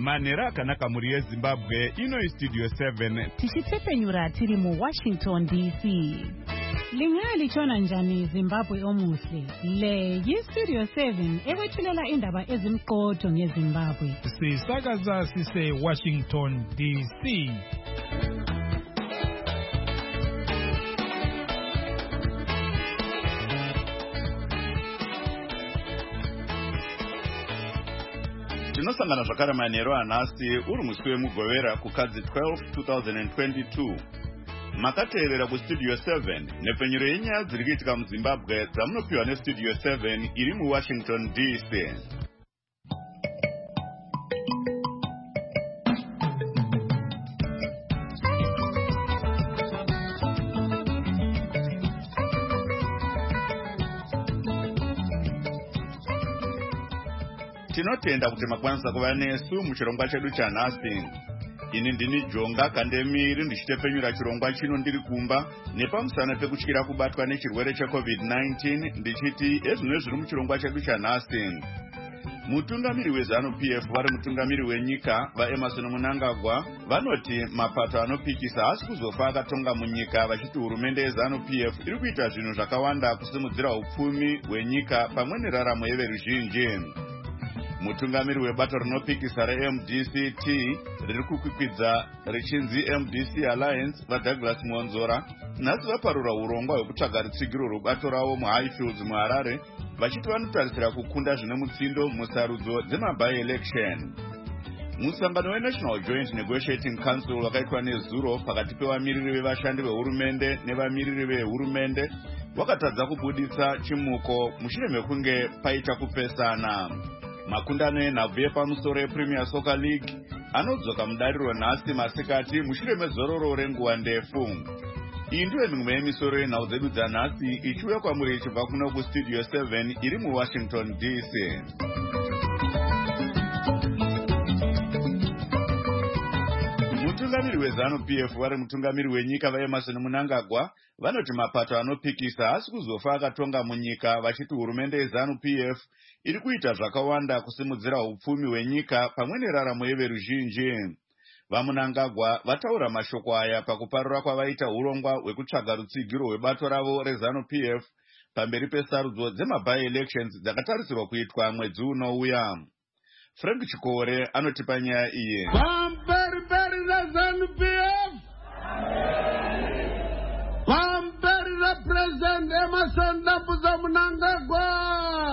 manhero akanaka muri yeZimbabwe. Ino iStudio 7 tichitepenyura tiri muWashington DC. Lingali chona njani Zimbabwe omuhle. Le yiStudio 7 ekwethulela indaba ezimqotho ngeZimbabwe. Sisakaza sise Washington DC. tinosangana zvakare manhero anhasi uri musi wemugovera kukadzi 12 2022. Makateerera kuStudio 7 nepfenyuro yenyaya dziri kuitika muZimbabwe dzamunopiwa neStudio 7 iri muWashington DC. Tinotenda kuti makwanisa kuva nesu muchirongwa chedu chanhasi. Ini ndini Jonga Kandemiri ndichitepenyura chirongwa chino ndiri kumba nepamusana pekutyira kubatwa nechirwere cheCovid-19 ndichiti ezvino zviri muchirongwa chedu chanhasi. Mutungamiri weZANU-PF vari mutungamiri wenyika vaEmmerson Mnangagwa vanoti mapato anopikisa hasi kuzofa akatonga munyika vachiti hurumende yeZANU-PF iri kuita zvinhu zvakawanda kusimudzira upfumi hwenyika pamwe neraramo yeveruzhinji. Mutungamiri webato rinopikisa reMDCT riri kukwikwidza richinzi MDC Alliance vaDouglas Monzora nhasi vaparura urongwa hwekutsvaga rutsigiro rwebato ravo muHighfields muHarare vachiti vanotarisira kukunda zvine mutsindo musarudzo dzemaby-election. Musangano weNational Joint Negotiating Council wakaitwa nezuro pakati pevamiriri vevashandi vehurumende nevamiriri vehurumende wakatadza kubuditsa chimuko mushure mekunge paita kupesana. Makundano enhabvu yepamusoro ePremier Soccer League anodzoka mudariro nhasi masikati mushure mezororo renguva ndefu. Iyi ndiyo mimwe yemisoro yenhau dzedu dzanhasi ichiuya kwamuri ichibva kuno kuStudio 7 iri muWashington DC. Mutungamiri weZANU-PF vari mutungamiri wenyika vaEmmerson Mnangagwa vanoti mapato anopikisa hasi kuzofa akatonga munyika vachiti hurumende yeZANU-PF iri kuita zvakawanda kusimudzira upfumi hwenyika pamwe neraramo yeveruzhinji. VaMnangagwa vataura mashoko aya pakuparura kwavaita urongwa hwekutsvaga rutsigiro hwebato ravo reZANU-PF pamberi pesarudzo dzemaby-elections dzakatarisirwa kuitwa mwedzi unouya. Frank Chikore anotipa nyaya iyi. Pamberi reZANU-PF pamberi rePresident Emmerson Mnangagwa.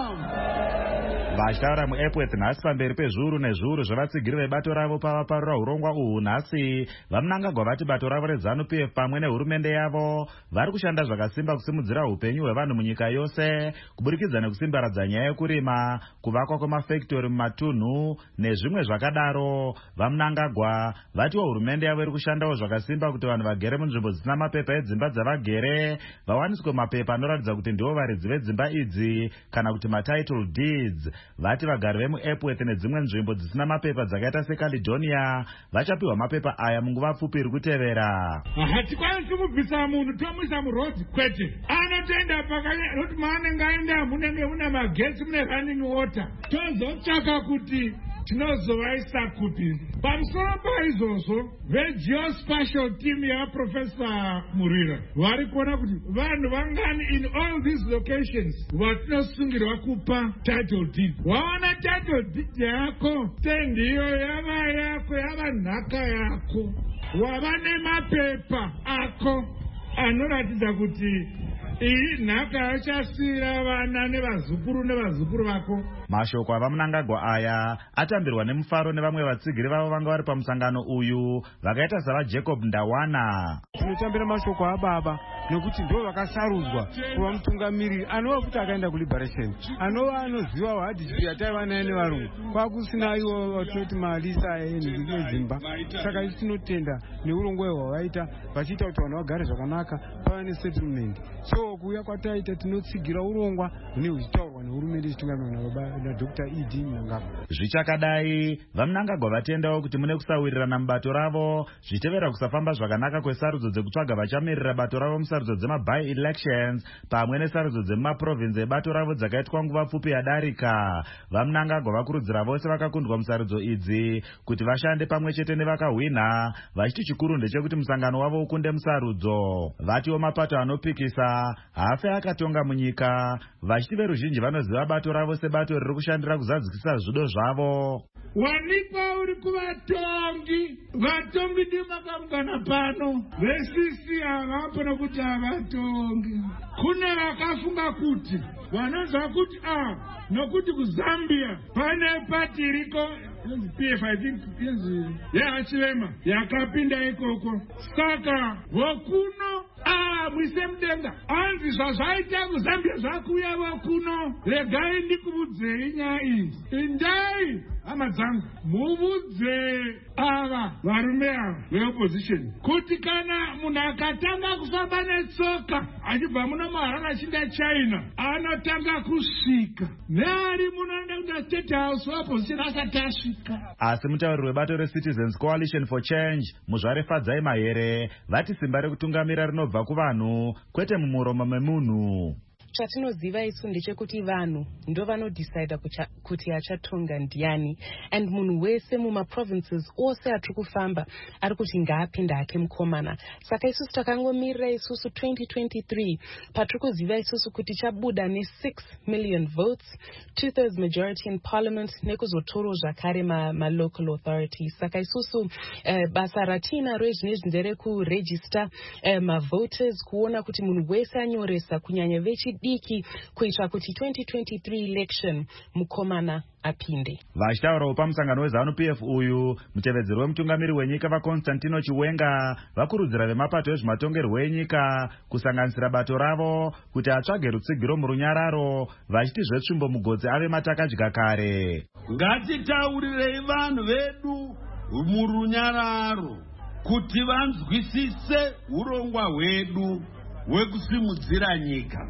Vachitaura muEpworth nhasi pamberi pezviuru nezviuru zvevatsigiri vebato ravo pavaparura urongwa uhu nhasi. VaMnangagwa vati bato ravo reZANU-PF pamwe nehurumende yavo vari kushanda zvakasimba kusimudzira upenyu hwevanhu munyika yose kuburikidza nekusimbaradza nyaya yekurima, kuvakwa kwemafektori mumatunhu nezvimwe zvakadaro. VaMnangagwa vatiwo hurumende yavo iri kushandawo zvakasimba kuti vanhu vagere munzvimbo dzisina mapepa edzimba dzavagere vawaniswe mapepa anoratidza kuti ndivo varidzi vedzimba idzi kana kuti matitle deeds. Vati vagari vemuEpworth nedzimwe nzvimbo dzisina mapepa dzakaita seCaledonia vachapiwa mapepa aya munguva pfupi iri kutevera. Hatikwanisi kubvisa munhu tomuisa murodhi kwete. Anotoenda pakati maanenge aenda munenge muna magetsi mune running water. Tozotsvaka kuti tinozovaisa kupi. Pamusoro paizvozvo vegeospatial team yaProfessor Murira vari kuona kuti vanhu vangani in all these locations vatinosungirwa kupa title deed. Waona title deed yako tendiyo yava yako yava nhaka yako wava nemapepa ako anoratidza kuti iyi nhaka yachasira vana nevazukuru vako. Mashoko avaMnangagwa aya atambirwa nemufaro nevamwe vatsigiri vavo vanga vari pamusangano uyu vakaita savaJacob Ndawana. Tinotambira mashoko ababa nekuti ndo vakasarudzwa kuva mutungamiriri anova kuti akaenda kuliberation anova anoziva hwadhipi yataiva naye nevarungu kwakusina ivo vatinoti malisa edzimba. Saka isi tinotenda neurongwa hwavaita vachiita kuti vanhu vagare zvakanaka pava nesettlement. So kuuya kwataita tinotsigira urongwa hune huchitaurwa nehurumende ichitungamirwa naDr. E.D. Mnangagwa. Zvichakadai vaMnangagwa vatendawo kuti mune kusawirirana mubato ravo zvichitevera kusafamba zvakanaka kwesarudzo dzekutsvaga vachamirira bato ravo musarudzo dzemaby elections pamwe nesarudzo dzemumaprovinsi ebato ravo dzakaitwa nguva pfupi yadarika. Vamunangagwa vakurudzira vose vakakundwa musarudzo idzi kuti vashande pamwe chete nevakahwina, vachiti chikuru ndechekuti musangano wavo ukunde musarudzo. Vatiwo mapato anopikisa hafe akatonga munyika, vachiti veruzhinji vanoziva bato ravo sebato riri kushandira kuzadzisisa zvido zvavo. Wanikwa uri kuvatongi, vatongi ndi makamugana pano, vesisi havapona kuti havatongi. Kune vakafunga kuti vanonzwa kuti nokuti kuZambia pane pati iriko PF I think yaachirema yakapinda ikoko, saka vokuno mwise mudenga anzi zvazvaita kuZambia zvakuya vokuno. Regai ndikuudzei nyaya idzi, indai hama dzangu muvudze ava varume ava veopposition kuti kana munhu akatanga kufamba netsoka achibva muno muHarare achinda China anotanga kusvika neari munoenda kuda State House weopposition asati asvika. Asi mutauriri webato reCitizens Coalition for Change Muzvare Fadzai Mahere vati simba rekutungamira rinobva kuvanhu kwete mumuromo memunhu. Chatinoziva isu ndechekuti vanhu ndo vanodecide kuti achatonga ndiani, and munhu wese mumaprovinces ose atiri kufamba ari kuti ngaapinda hake mukomana. Saka isusu takangomirira isusu 2023 patiri kuziva isusu kuti chabuda ne6 million votes, 2/3 majority in parliament, nekuzotorwa zvakare ma-local authorities. Saka isusu basa ratina rezvinezvi nderekuregister ma-voters, kuona kuti munhu wese anyoresa kunyanya vechidiki kuitira kuti 2023 election mukomana apinde. Vachitaurawo pamusangano weZANU-PF uyu, mutevedzeri wemutungamiri wenyika vaConstantino Chiwenga vakurudzira vemapato ezvematongerwo enyika kusanganisira bato ravo kuti atsvage rutsigiro murunyararo, vachiti zvetsvimbo mugodzi ave matakadya kare. Ngatitaurirei vanhu vedu murunyararo kuti vanzwisise urongwa hwedu hwekusimudzira nyika.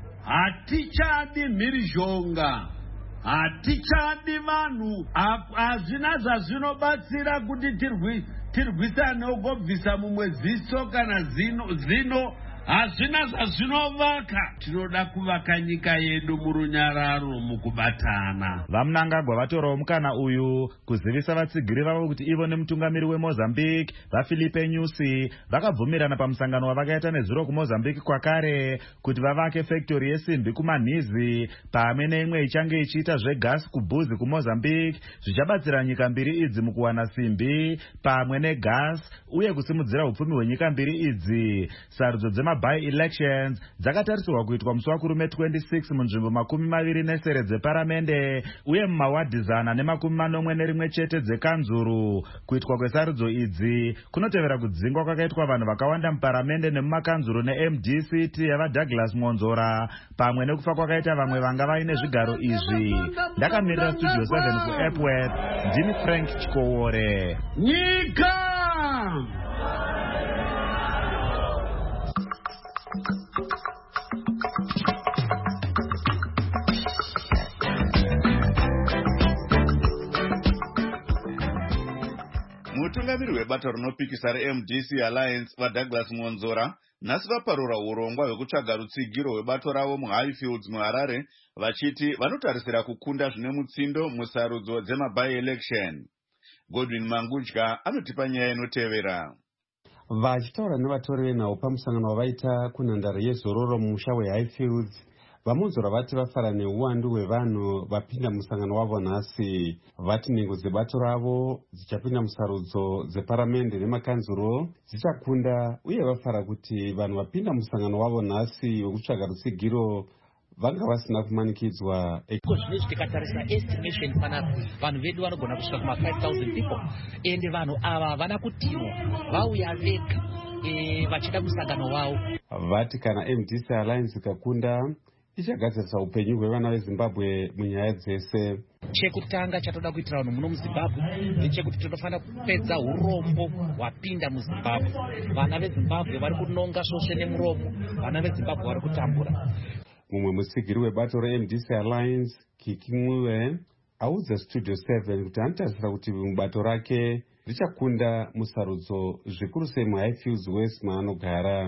Hatichadi mhirizhonga, hatichadi vanhu, hazvina zvazvinobatsira kuti tirwisane ugobvisa mumwe ziso kana zino, hazvina zvazvinovaka. Tinoda kuvaka nyika yedu murunyararo mukubatana. Vamunangagwa vatorawo mukana uyu kuzivisa vatsigiri vavo kuti ivo nemutungamiri weMozambique vaFilipe Nyusi vakabvumirana pamusangano wavakaita nezuro kuMozambique kwakare kuti vavake factory yesimbi kumanhizi pamwe neimwe ichange ichiita zvegasi kubhuzi kuMozambique, zvichabatsira nyika mbiri idzi mukuwana simbi pamwe negasi uye kusimudzira upfumi hwenyika mbiri idzi. Sarudzo dzemaby elections dzakatarisirwa kuitwa musi wakurume 26 munzvimbo 29 dzeparamende uye mumawadhi 141 chete dzekanzuru. Kuitwa kwesarudzo idzi kunotevera kudzingwa kwakaitwa vanhu vakawanda muparamende nemumakanzuru neMDCT yavaDouglas Monzora pamwe nekufa kwakaita vamwe vanga vaine zvigaro izvi. Ndakamirira Studio 7 kuEpworth, ndini Frank Chikowore. Nyika! Mutungamiri webato rinopikisa reMDC Alliance vaDouglas Monzora nhasi vaparura urongwa hwekutsvaga rutsigiro hwebato ravo muHighfields muHarare, vachiti vanotarisira kukunda zvine mutsindo musarudzo dzemaby election. Godwin Mangudya anotipa nyaya inotevera. Vachitaura nevatori venhau pamusangano wavaita kunhandare yezororo mumusha weHighfields, vaMonzora vati vafara neuwandu hwevanhu vapinda musangano wavo nhasi. Vati nhengo dzebato ravo dzichapinda musarudzo dzeparamende nemakanzuro dzichakunda, uye vafara kuti vanhu vapinda musangano wavo nhasi wekutsvaga rutsigiro vanga vasina kumanikidzwa. Zvinezvi tikatarisa estimation panapa vanhu vedu vanogona kusvika kuma 5,000 people, ende vanhu ava havana kutinwa, vauya vega vachida musangano wavo. Vati kana MDC Alliance ikakunda ichagadzirisa upenyu hwevana veZimbabwe munyaya dzese. Chekutanga chatoda kuitira vanhu muno muZimbabwe ndechekuti tinofanira kupedza urombo hwapinda muZimbabwe. Vana veZimbabwe vari kunonga svosve nemuromo, vana veZimbabwe vari kutambura. Mumwe musigiri webato reMDC Alliance, Kiki Mwiwe, audza Studio 7 kuti anotarisira kuti mubato rake richakunda musarudzo zvikuru sei muHighfields West maanogara.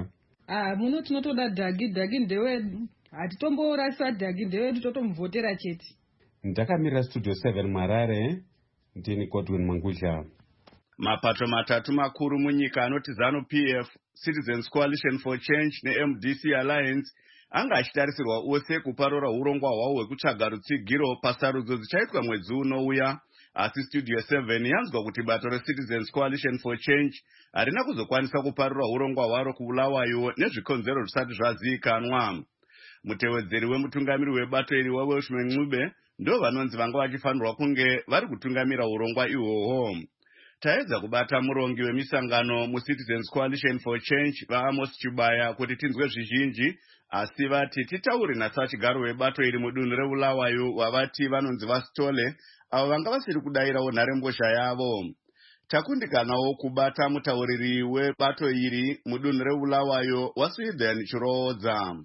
muno tinotoda dhagi ndewedu. Hatitomborasisa dhagi ndewedu, totomuvhotera chete. Ndakamirira Studio 7 Marare, ndini Godwin Mangudya. Mapato matatu makuru munyika anoti ZANU-PF, Citizens Coalition for Change neMDC Alliance anga achitarisirwa ose kuparura urongwa hwavo hwekutsvaga rutsigiro pasarudzo dzichaitwa mwedzi unouya. Asi Studio 7 yanzwa kuti bato reCitizens Coalition for Change harina kuzokwanisa kuparura urongwa hwaro kuBulawayo nezvikonzero zvisati zvazivikanwa. Mutevedzeri wemutungamiri webato iri waWelshman Ncube ndo vanonzi vanga vachifanirwa kunge vari kutungamira urongwa ihwohwo. Taedza kubata murongi wemisangano muCitizens Coalition for Change vaAmos Chibaya kuti tinzwe zvizhinji, asi vati titauri nasachigaro webato iri mudunhu reBulawayo wavati vanonzi vaStole avo vanga vasiri kudayirawo nharembozha yavo. Takundikanawo kubata mutauriri webato iri mudunhu reBulawayo waSweden Chiroodza.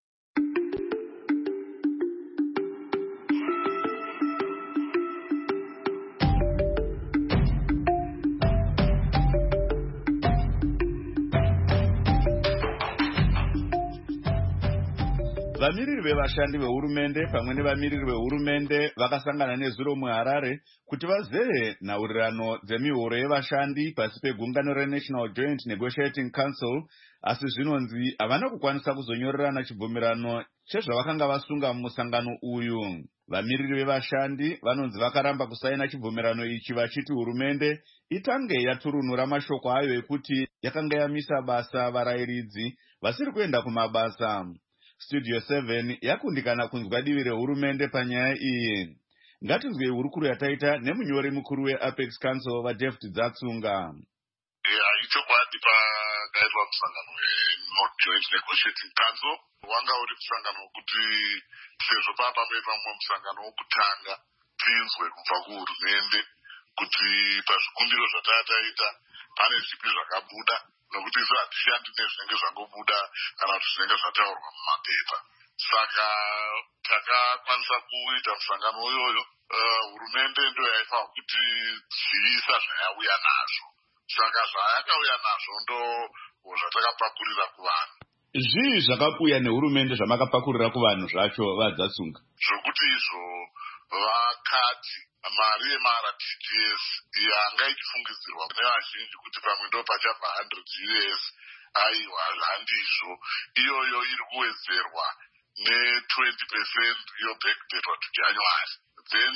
Vamiriri vevashandi vehurumende pamwe nevamiriri vehurumende vakasangana nezuro muHarare kuti vazehe nhaurirano dzemihoro yevashandi pasi pegungano reNational Joint Negotiating Council, asi zvinonzi havana kukwanisa kuzonyorerana chibvumirano chezvavakanga vasunga mumusangano uyu. Vamiriri vevashandi vanonzi vakaramba kusaina chibvumirano ichi vachiti hurumende itange yaturunura mashoko ayo ekuti yakanga yamisa basa varayiridzi vasiri kuenda kumabasa. Studio 7 yakundikana kunzwa divi rehurumende panyaya iyi. Ngatinzwe hurukuru yataita nemunyori mukuru weApex Council vaDavid Dzatsunga. Ichokwadi pakaitwa musangano weNorth Joint Negotiating Council wanga uri musangano wekuti sezvo pakaitwa mumwe musangano wokutanga tinzwe kubva kuhurumende kuti pazvikumbiro zvatataita pane zvipi zvakabuda, nokuti isu hatishandi nezvinenge zvangobuda kana kuti zvinenge zvataurwa mumapepa. Saka takakwanisa kuita musangano iyoyo. Hurumende ndo yaifanira kuti ziisa zvayauya nazvo. Saka zvayakauya nazvo ndo zvatakapakurira kuvanhu. Zvii zvakapuya nehurumende zvamakapakurira kuvanhu zvacho vaDzatsunga? Zvokuti izvo vakati mari yemaRTGS yanga ichifungidzirwa nevazhinji kuti pamwe ndo pachabva 100 US, aiwa handizvo. Iyoyo iri kuwedzerwa ne20% yobackdatwa to January. Then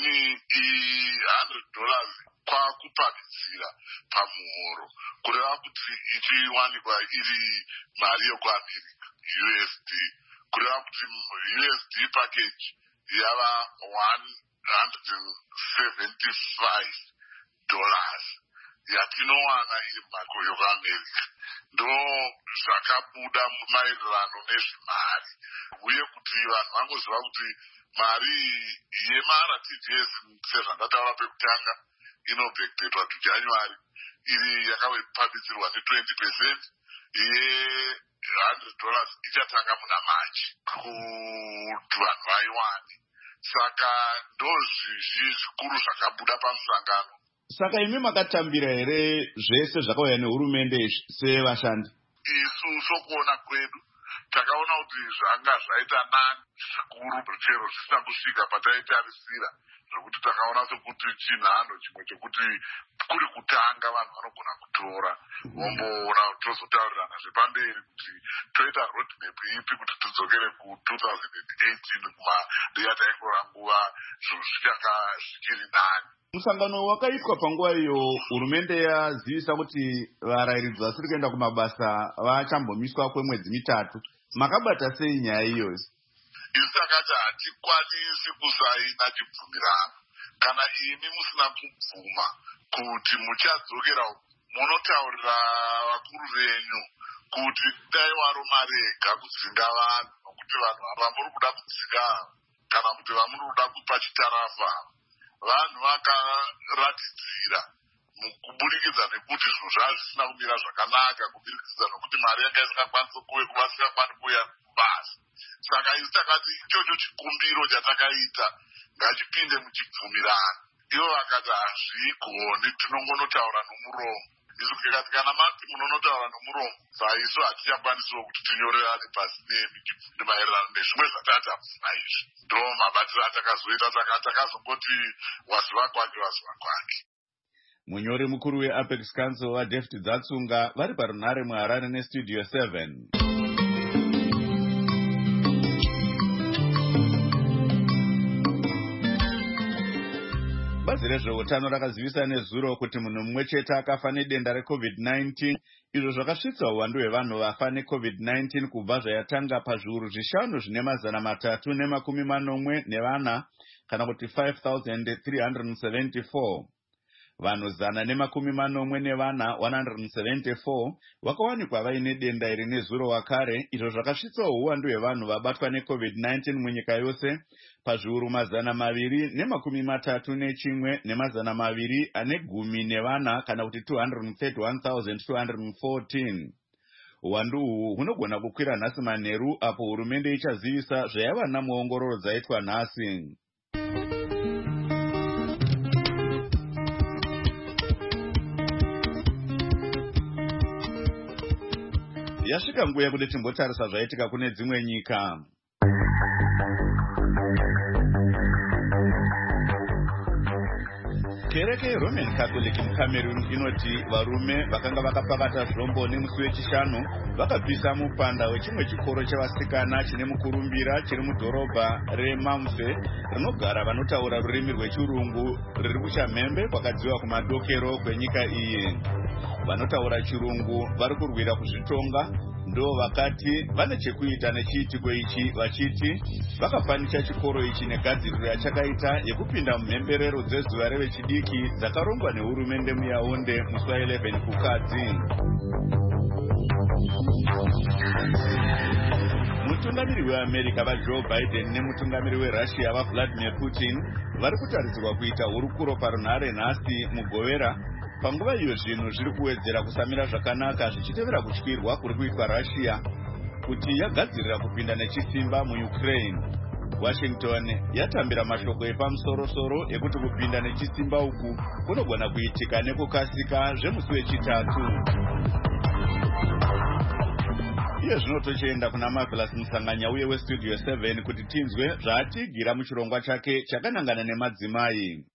$100 kwakupamhidzira pamuhoro, kureva kuti ichiwanikwa iri mari yekuAmerica USD, kureva kuti USD package yava $175 yatinowana iri mari yekuAmerica. Ndo zvakabuda maererano nezvemari, uye kuti vanhu vangoziva kuti mari yemaRTGS sezvandataura pekutanga inobackdatwa to January iri yakapamhidzirwa ne20%, ye$100 ichatanga muna Machi kuti vanhu vaiwane. Saka ndozvizvi zvikuru zvakabuda pamusangano. Saka imi makatambira here zvese zvakauya nehurumende sevashandi? Isu sokuona kwedu takaona kuti zvanga zvaita nani zvikuru chero zvisina kusvika pataitarisira, zvokuti takaona sekuti chinhano chimwe chekuti kuri kutanga vanhu vanogona kutora vomboona tozotaurirana zvepamberi kuti toita roadmap ipi kuti tidzokere ku2018 kumariataikora nguva zvinhu zvichiri nani. Musangano wakaitwa panguva iyo hurumende yazivisa kuti varayiridzi vasiri kuenda kumabasa vachambomiswa kwemwedzi mitatu. Makabata sei nyaya iyozi? Isu takati hatikwanisi kusaina chibvumirano kana imi musina kubvuma kuti muchadzokera munotaurira vakuru venyu kuti dai waro marega kudzinga vanhu, nokuti vanhu vamuri kuda kudzinga kana kuti vamuri kuda kupa chitarafa vanhu vakaratidzira kubudikidza nekuti zvinhu zvava zvisina kumira zvakanaka, kubudikidza nokuti mari yanga isingakwanisi kuva isingakwanisi kuuya kubasa. Saka isi takati ichocho chikumbiro chatakaita ngachipinde muchibvumirano. Ivo vakati hazvigoni, tinongonotaura nomuromo. isu ikati kana mati munonotaura nomuromo saisu hatichakwanisawo kuti tinyorerane pasi nemaererano nezvimwe zvatatamudzina izvi. Ndo mabatiro atakazoita takazongoti waziva kwake waziva kwake. Munyori mukuru weApex Council waDavid Dzatsunga vari parunhare muHarare neStudio 7. Bazi rezveutano rakazivisa nezuro kuti munhu mumwe chete akafa nedenda reCovid-19, izvo zvakasvitsa uwandu hwevanhu vafa neCovid-19 kubva zvayatanga pazviuru 5,440 kana kuti 5,374. Vanhu 144 vakawanikwa vaine denda iri nezuro wakare, izvo zvakasvitsa uwandu hwevanhu vabatwa neCovid-19 munyika yose pazviuru 231,214 kana kuti 231,214. Uwandu uhu hunogona kukwira nhasi manheru apo hurumende ichazivisa zvayava namuongororo dzaitwa nhasi. Yasvika nguva yekuti timbotarisa zvaitika kune dzimwe nyika. Kereke yeRoman Catholic muCameroon inoti varume vakanga vakapakata zvombo nemusi wechishanu vakabvisa mupanda wechimwe chikoro chevasikana chine mukurumbira chiri mudhorobha reMamfe rinogara vanotaura rurimi rwechirungu riri kuChamhembe kwakadziwa kumadokero kwenyika iyi. Vanotaura chirungu vari kurwira kuzvitonga ndo vakati vane chekuita nechiitiko ichi, vachiti vakafanisha chikoro ichi negadziriro yachakaita yekupinda mumhemberero dzezuva revechidiki dzakarongwa nehurumende muYaounde musi wa11 kukadzi. Mutungamiri weAmerica vaJoe Biden nemutungamiri weRussia vaVladimir Putin vari kutarisirwa kuita hurukuro parunhare nhasi mugovera, panguva iyo zvinhu zviri kuwedzera kusamira zvakanaka zvichitevera kutyirwa kuri kuitwa Russia kuti yagadzirira kupinda nechisimba muUkraine. Washington yatambira mashoko epamusoro-soro ekuti kupinda nechisimba uku kunogona kuitika nekukasika zvemusi wechitatu. Iye zvino tochienda kuna Marvelous Musanganya uye weStudio 7 kuti tinzwe zvaatigira muchirongwa chake chakanangana nemadzimai.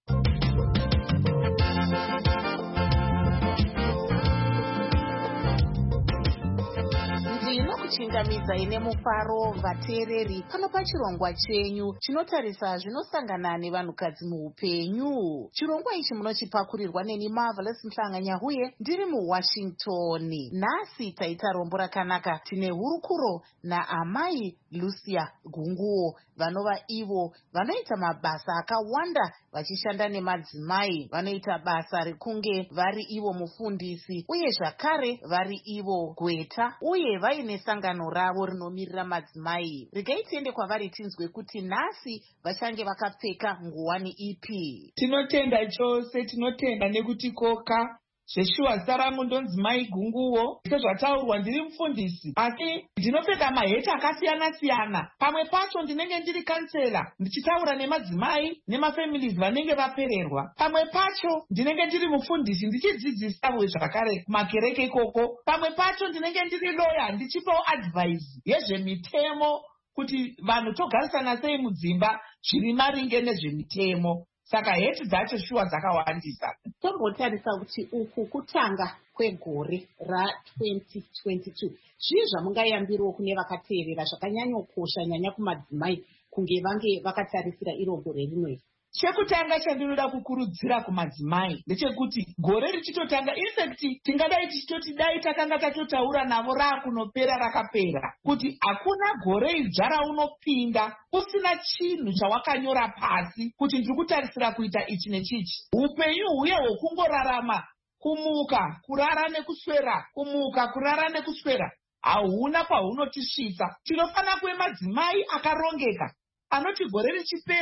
Chingamidza ine mufaro vateereri pano pachirongwa chenyu chinotarisa zvinosangana nevanhukadzi muupenyu. Chirongwa ichi munochipakurirwa neni Marvelous Musanganya uye ndiri muWashington. Nhasi taita rombo rakanaka, tine hurukuro naamai Lucia Gunguo vanova ivo vanoita mabasa akawanda vachishanda nemadzimai. Vanoita basa rekunge vari ivo mufundisi uye zvakare vari ivo gweta uye vaine sangano ravo rinomirira madzimai. Regai tiende kwavari tinzwe kuti nhasi vachange vakapfeka nguwani ipi. Tinotenda chose, tinotenda nekuti koka zveshuwa zita rangu ndonzi Mai Gunguo. Sezvataurwa ndiri mufundisi asi ndinopfeka maheti akasiyana-siyana. Pamwe pacho ndinenge ndiri kansela ndichitaura nemadzimai nemafamilies vanenge vapererwa. Pamwe pacho ndinenge ndiri mufundisi ndichidzidzisa zvakare kumakereke ikoko. Pamwe pacho ndinenge ndiri lawyer ndichipawo advice yezvemitemo kuti vanhu togarisana sei mudzimba zviri maringe nezvemitemo. Saka heti dzacho shuwa dzakawandisa. Tombotarisa kuti uku kutanga kwegore ra2022 zvii zvamungayambiriwo kune vakateerera zvakanyanyokosha nyanya kumadzimai kunge vange vakatarisira iro gore rinoi. Chekutanga chandinoda kukurudzira kumadzimai ndechekuti gore richitotanga, infect tingadai tichitoti dai takanga tatotaura navo rakunopera rakapera, kuti hakuna gore idzva raunopinda usina chinhu chawakanyora pasi kuti ndiri kutarisira kuita ichi nechichi. Upenyu huye hwokungorarama, kumuka kurara nekuswera, kumuka kurara nekuswera, hauna kwahunotisvitsa. Tinofana kuve madzimai akarongeka anoti gore richipera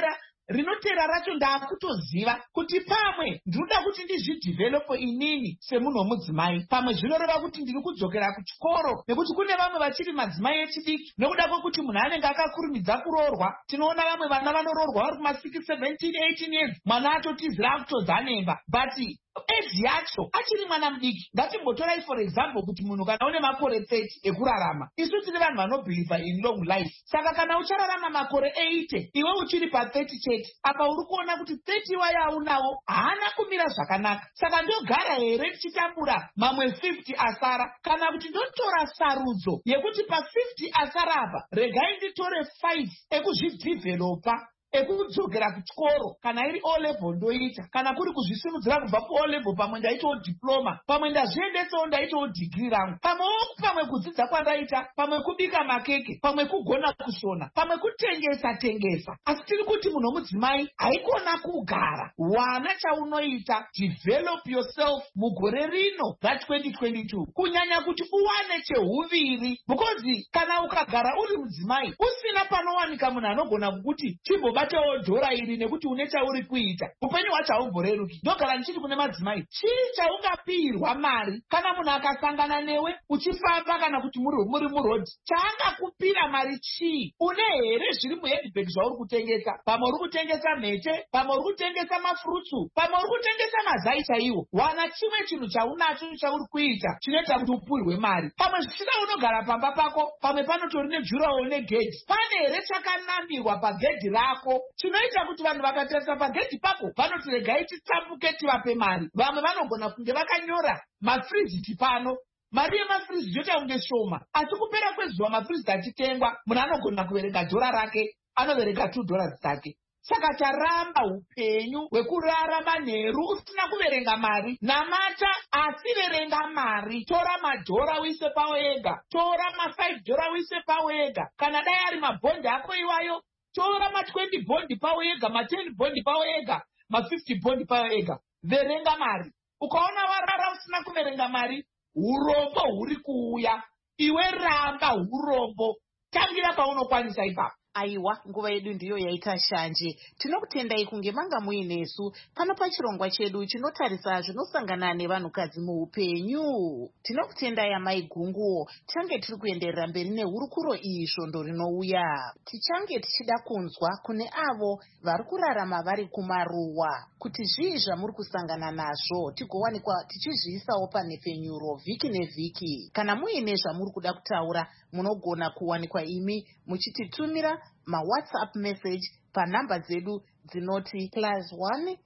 rinotera racho ndaakutoziva kuti pamwe ndinoda kuti ndizvidhivhelopo inini semunhu womudzimai, pamwe zvinoreva kuti ndiri kudzokera kuchikoro, nekuti kune vamwe vachiri madzimai echidiki nokuda kwokuti munhu anenge akakurumidza kuroorwa. Tinoona vamwe vana vanoroorwa vari kuma6, 17, 18 years, mwana atotizira akutodza nemba, but eji yacho achiri mwana mudiki. Ngatimbotorai for example kuti munhu kana une makore 30 ekurarama, isu tiri vanhu vanobhiliva in long life. Saka kana uchararama makore 80 iwe uchiri pa30 chete, apa uri kuona kuti 30 waya aunawo haana kumira zvakanaka. Saka ndogara here tichitambura mamwe 50 asara, kana kuti ndotora sarudzo yekuti pa50 asara apa regai nditore 5 ekuzvidhivhelopa, ekudzokera kuchikoro. Kana iri O level ndoita, kana kuri kuzvisimudzira kubva ku O level, pamwe ndaitawo diploma, pamwe ndazviendesawo ndaitawo degree rangu, pamwe kudzidza kwandaita, pamwe kubika makeke, pamwe kugona kusona, pamwe kutengesa. Asi tiri kuti munhu womudzimai haikona kugara. Wana chaunoita, develop yourself mugore rino ra2022, kunyanya kuti uwane chehuviri, because kana ukagara uri mudzimai usina panowanika munhu anogona kukuti chimbobatewo dhora iri nekuti une chauri kuita, upenyu hwacho haumboreruki. Ndogara ndichiti kune madzimai, chii chaungapirwa mari kana munhu akasangana newe uchifamba kana kuti muri murodhi? Chaangakupira mari chii? Une here zviri muhedhibhegi zvauri kutengesa? Pamwe uri kutengesa mhete, pamwe uri kutengesa mafurutsu, pamwe uri kutengesa mazai chaiwo. Wana chimwe chinhu chaunacho chauri kuita chinoita kuti upurwe mari. Pamwe zvisina unogara pamba pako, pamwe panotori nejurawo negedhi. Pane here chakanambirwa pagedhi rako chinoita kuti vanhu vakatarisa pagedhi pako vanoti regai titsapuke tivape mari. Vamwe vanogona kunge vakanyora mafriziti pano, mari yemafriziti yoita kunge shoma, asi kupera kwezuva mafriziti achitengwa munhu anogona kuverenga dhora rake, anoverenga $2 dzake. Saka taramba upenyu hwekurarama neru usina kuverenga mari. Namata asi verenga mari. Tora madhora uise pawo ega, tora $5 uise pawo ega. Kana dai ari mabhondi ako iwayo, tora ma20 bhondi pawo ega, ma10 bhondi pawo ega, ma50 bhondi pawo ega. Verenga mari. Ukaona warara usina kuverenga mari, urombo huri kuuya. Iwe ramba urombo. Tangira paunokwanisa ipapo. Aiwa, nguva yedu ndiyo yaita shanje. Tinokutendai kunge manga muinesu pano pachirongwa chedu chinotarisa zvinosangana nevanhukadzi muupenyu. Tinokutendai amai Gunguo. Tichange tiri kuenderera mberi nehurukuro iyi svondo rinouya. Tichange tichida kunzwa kune avo vari kurarama vari kumaruwa kuti zvii zvamuri kusangana nazvo, tigowanikwa tichizviisawo panhepfenyuro vhiki nevhiki. Kana muine zvamuri kuda kutaura, munogona kuwanikwa imi muchititumira WhatsApp message panhamba dzedu dzinoti +1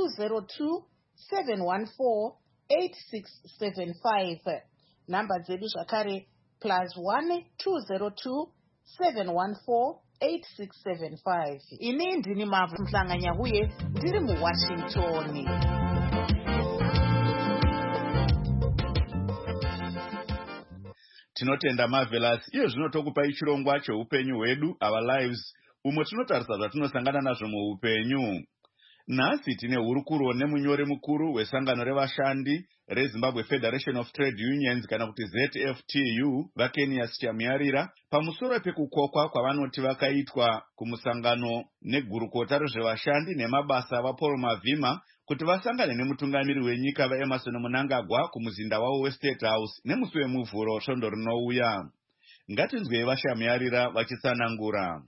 202 714 8675. Namba dzedu zvakare +1 202 714 8675. Ini ndini Mavhu Mhlanganya uye ndiri muWashington. Tinotenda Marvelous. Iyo zvino tokupai chirongwa cheupenyu hwedu, Our Lives, umwe tinotarisa zvatinosangana nazvo muupenyu. Nhasi tine hurukuro nemunyori mukuru wesangano revashandi reZimbabwe Federation of Trade Unions kana kuti ZFTU, Vakenias Chamuyarira, pamusoro pekukokwa kwavanoti vakaitwa kumusangano negurukota rezvevashandi nemabasa vaPaul Mavhima kuti vasangane nemutungamiri wenyika vaEmmerson Mnangagwa kumuzinda wavo weState House nemusi wemuvhuro svondo rinouya. Ngatinzwei vaChamuyarira vachitsanangura.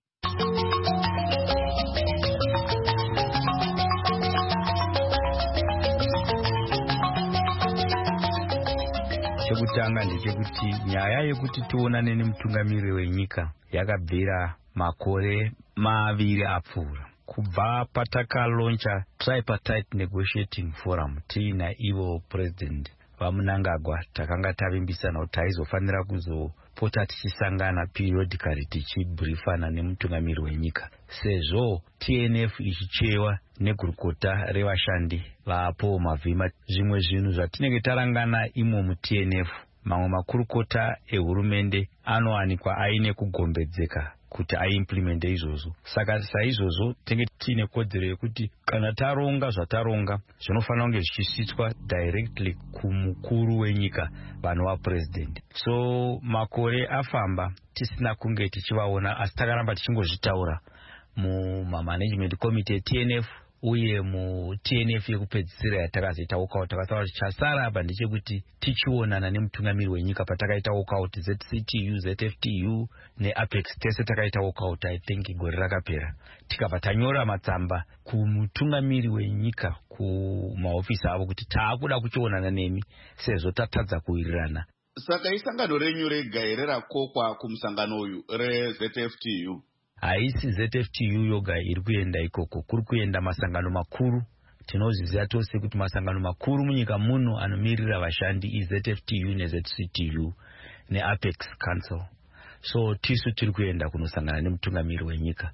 Chekutanga ndechekuti nyaya yekuti tionane nemutungamiri wenyika yakabvira makore 2 apfuura. Kubva patakaloncha tripartite negotiating forum tiina ivo president vaMnangagwa, takanga tavimbisana kuti taizofanira kuzopota tichisangana periodically tichibriefana nemutungamiri wenyika. Sezvo TNF ichichewa negurukota revashandi vaPaul Mavhima, zvimwe zvinhu zvatinenge tarangana imo muTNF, mamwe makurukota ehurumende anowanikwa aine kugombedzeka kuti aimplemente izvozvo. Saka saizvozvo tinenge tiine kodzero yekuti kana taronga zvataronga zvinofanira kunge zvichisvitswa directly kumukuru wenyika, vanhu vapresident. So makore afamba tisina kunge tichivaona, asi takaramba tichingozvitaura mumanagement committee TNF uye mu-TNF yekupedzisira yatakazoita walkout. Takataura kuti chasara apa ndechekuti tichionana nemutungamiri wenyika patakaita walkout, ZCTU, ZFTU neApex tese takaita walkout. I think gore rakapera tikabva tanyora matsamba kumutungamiri wenyika kumahofisi avo kuti taakuda kuchionana nemi sezvo tatadza kuwirirana. Saka isangano renyu rega here rakokwa kumusangano uyu reZFTU? Haisi ZFTU yoga iri kuenda ikoko, kuri kuenda masangano makuru. Tinozviziva tose kuti masangano makuru munyika muno anomirira vashandi iZFTU neZCTU neApex Council. So tisu tiri kuenda kunosangana nemutungamiri wenyika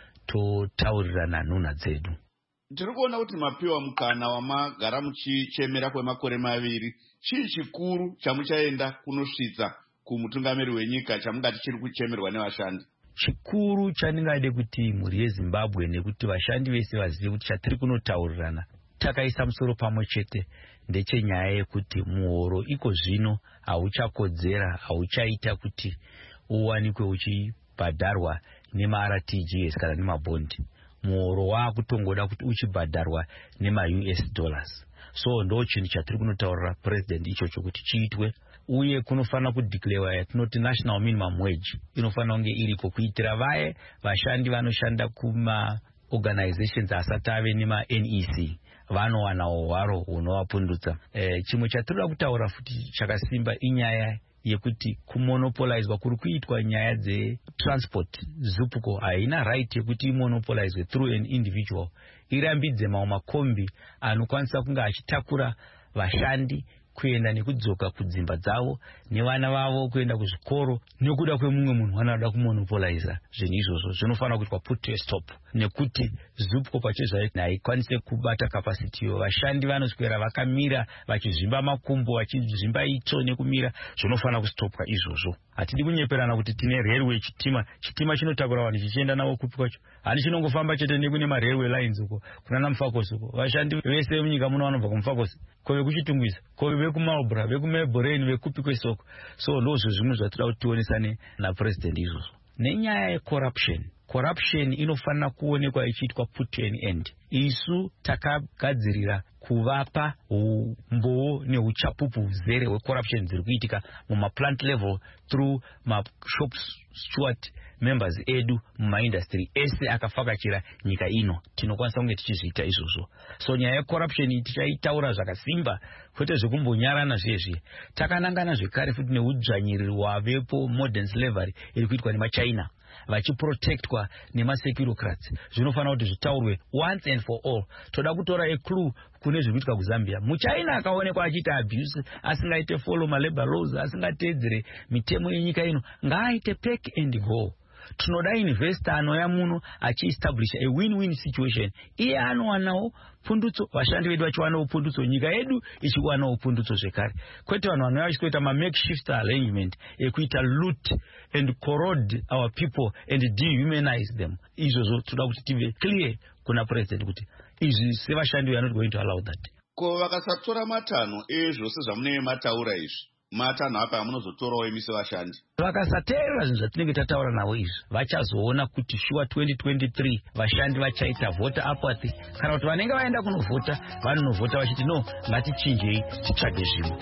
totaurirana nhunha dzedu. Tiri kuona kuti mapiwa mukana wamagara muchichemera kwemakore 2. Chii chikuru chamuchaenda kunosvitsa kumutungamiri wenyika chamungati chiri kuchemerwa nevashandi? Chikuru chandingade kuti mhuri yeZimbabwe nekuti vashandi vese vazive kuti chatiri kunotaurirana takaisa musoro pamwe chete ndechenyaya yekuti muhoro iko zvino hauchakodzera, hauchaita kuti uwanikwe uchibhadharwa nemaRTGS kana nemabhondi. Muhoro waakutongoda kuti uchibhadharwa nema-US dollars. So ndo chinhu chatiri kunotaurira president ichocho kuti chiitwe, uye kunofanira kudeclare yatinoti national minimum wage inofanira kunge iriko kuitira vaye vashandi vanoshanda kuma organizations asati ave nema-NEC vanowanawo hwaro hunovapundutsa. Chimwe chatinoda kutaura futi chakasimba inyaya yekuti kumonopolizwa kuri kuitwa nyaya dzetransport. Zupco haina right yekuti imonopolizwe through an individual, irambidze mamwe makombi anokwanisa kunge achitakura vashandi kuenda nekudzoka kudzimba dzavo nevana vavo kuenda kuzvikoro nekuda kwemumwe munhu anoda kumonopoliza. Zvinhu izvozvo zvinofanira kuitwa put to a stop, nekuti Zupco pachezvayo haikwanise kubata capacity yo. Vashandi vanoswera vakamira vachizvimba makumbo vachizvimba itsvo nekumira. Zvinofanira kustopwa izvozvo. Hatidi kunyeperana kuti tine railway chitima chinotakura vanhu chichienda navo kupi kwacho. Handi chinongofamba chete nekune ma-railway lines uko kunana Mufakos uko. Vashandi vese vemunyika muno vanobva kuMufakos, kove kuchitungwiza, kove vekuMarlborough, vekuMelbourne, vekupi kwesoko. So ndozvo zvimwe zvatoda kuti tionesane napresident izvozvo. Nenyaya yecorruption, corruption inofanira kuonekwa ichiitwa put to an end. Isu takagadzirira kuvapa umboo neuchapupu huzere hwecorruption dziri kuitika mumaplant level through mashop steward members edu mumaindustry ese akafakachira nyika ino. Tinokwanisa kunge tichizviita izvozvo. So nyaya yecorruption tichaitaura zvakasimba, kwete zvekumbonyarana zvezve. Takanangana zvekare futi neudzvanyiriri wavepo modern slavery iri kuitwa nemaChina vachiprotectwa nemasecurocrats. Zvinofanira kuti zvitaurwe once and for all. Toda kutora eclue kune zviri kuitika kuZambia. MuChina akaonekwa achiita abuse, asingaite follow malabor laws, asingateedzere mitemo yenyika ino, ngaaite pack and go. Tinoda investor anouya muno achiestablish a win-win situation. Iye anowanawo pundutso, vashandi vedu vachiwanawo pundutso, nyika yedu ichiwanawo pundutso zvekare. Kwete vanhu vanouya vachitoita ma-makeshift arrangement ekuita loot and corrode our people and dehumanize them. Izvozvo toda kuti tive clear kuna president kuti izvi sevashandi we are not going to allow that. Ko vakasatora matanho ezvose zvamunenge mataura izvi, matanho apa amunozotorawo imi sevashandi? Vakasateerera zvinhu zvatinenge tataura navo izvi, vachazoona kuti shuwa 2023 vashandi vachaita voter apathy, kana kuti vanenge vaenda kunovhota vanonovhota vachiti no, ngatichinjei titsvage zvimwe.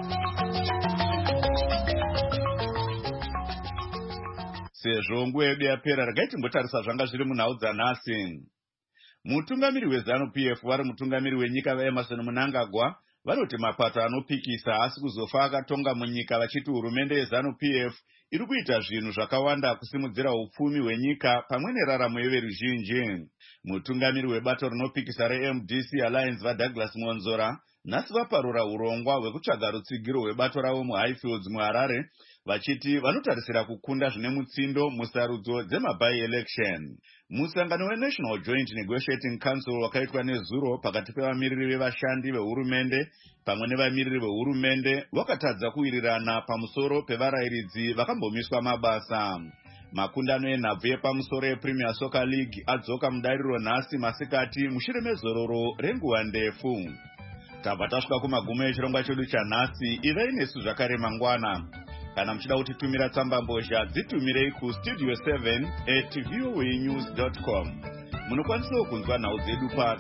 Sezvo nguva yedu yapera, regai timbotarisa zvanga zviri munhau dzanhasi. Mutungamiri weZANU-PF vari mutungamiri wenyika vaEmerson Mnangagwa vanoti mapato anopikisa asi kuzofa akatonga munyika, vachiti hurumende yeZANU-PF iri kuita zvinhu zvakawanda kusimudzira upfumi hwenyika pamwe neraramo yeveruzhinji. Mutungamiri webato rinopikisa reMDC Alliance vaDouglas Monzora nhasi vaparura urongwa hwekutsvaga rutsigiro hwebato ravo muHighfields muHarare, vachiti vanotarisira kukunda zvine mutsindo musarudzo dzemaby-election. Musangano weNational Joint Negotiating Council wakaitwa nezuro pakati pevamiriri vevashandi vehurumende pamwe nevamiriri vehurumende wakatadza kuwirirana pamusoro pevarayiridzi vakambomiswa mabasa. Makundano enhabvu yepamusoro yePremier Soccer League adzoka mudariro nhasi masikati mushure mezororo renguva ndefu. Tabva tasvika kumagumo echirongwa chedu chanhasi. Ivai nesu zvakare mangwana. Kana muchida kutitumira tsamba mbozha dzitumirei kustudio 7@voanews.com. Munokwanisa kunzwa nhau dzedu pa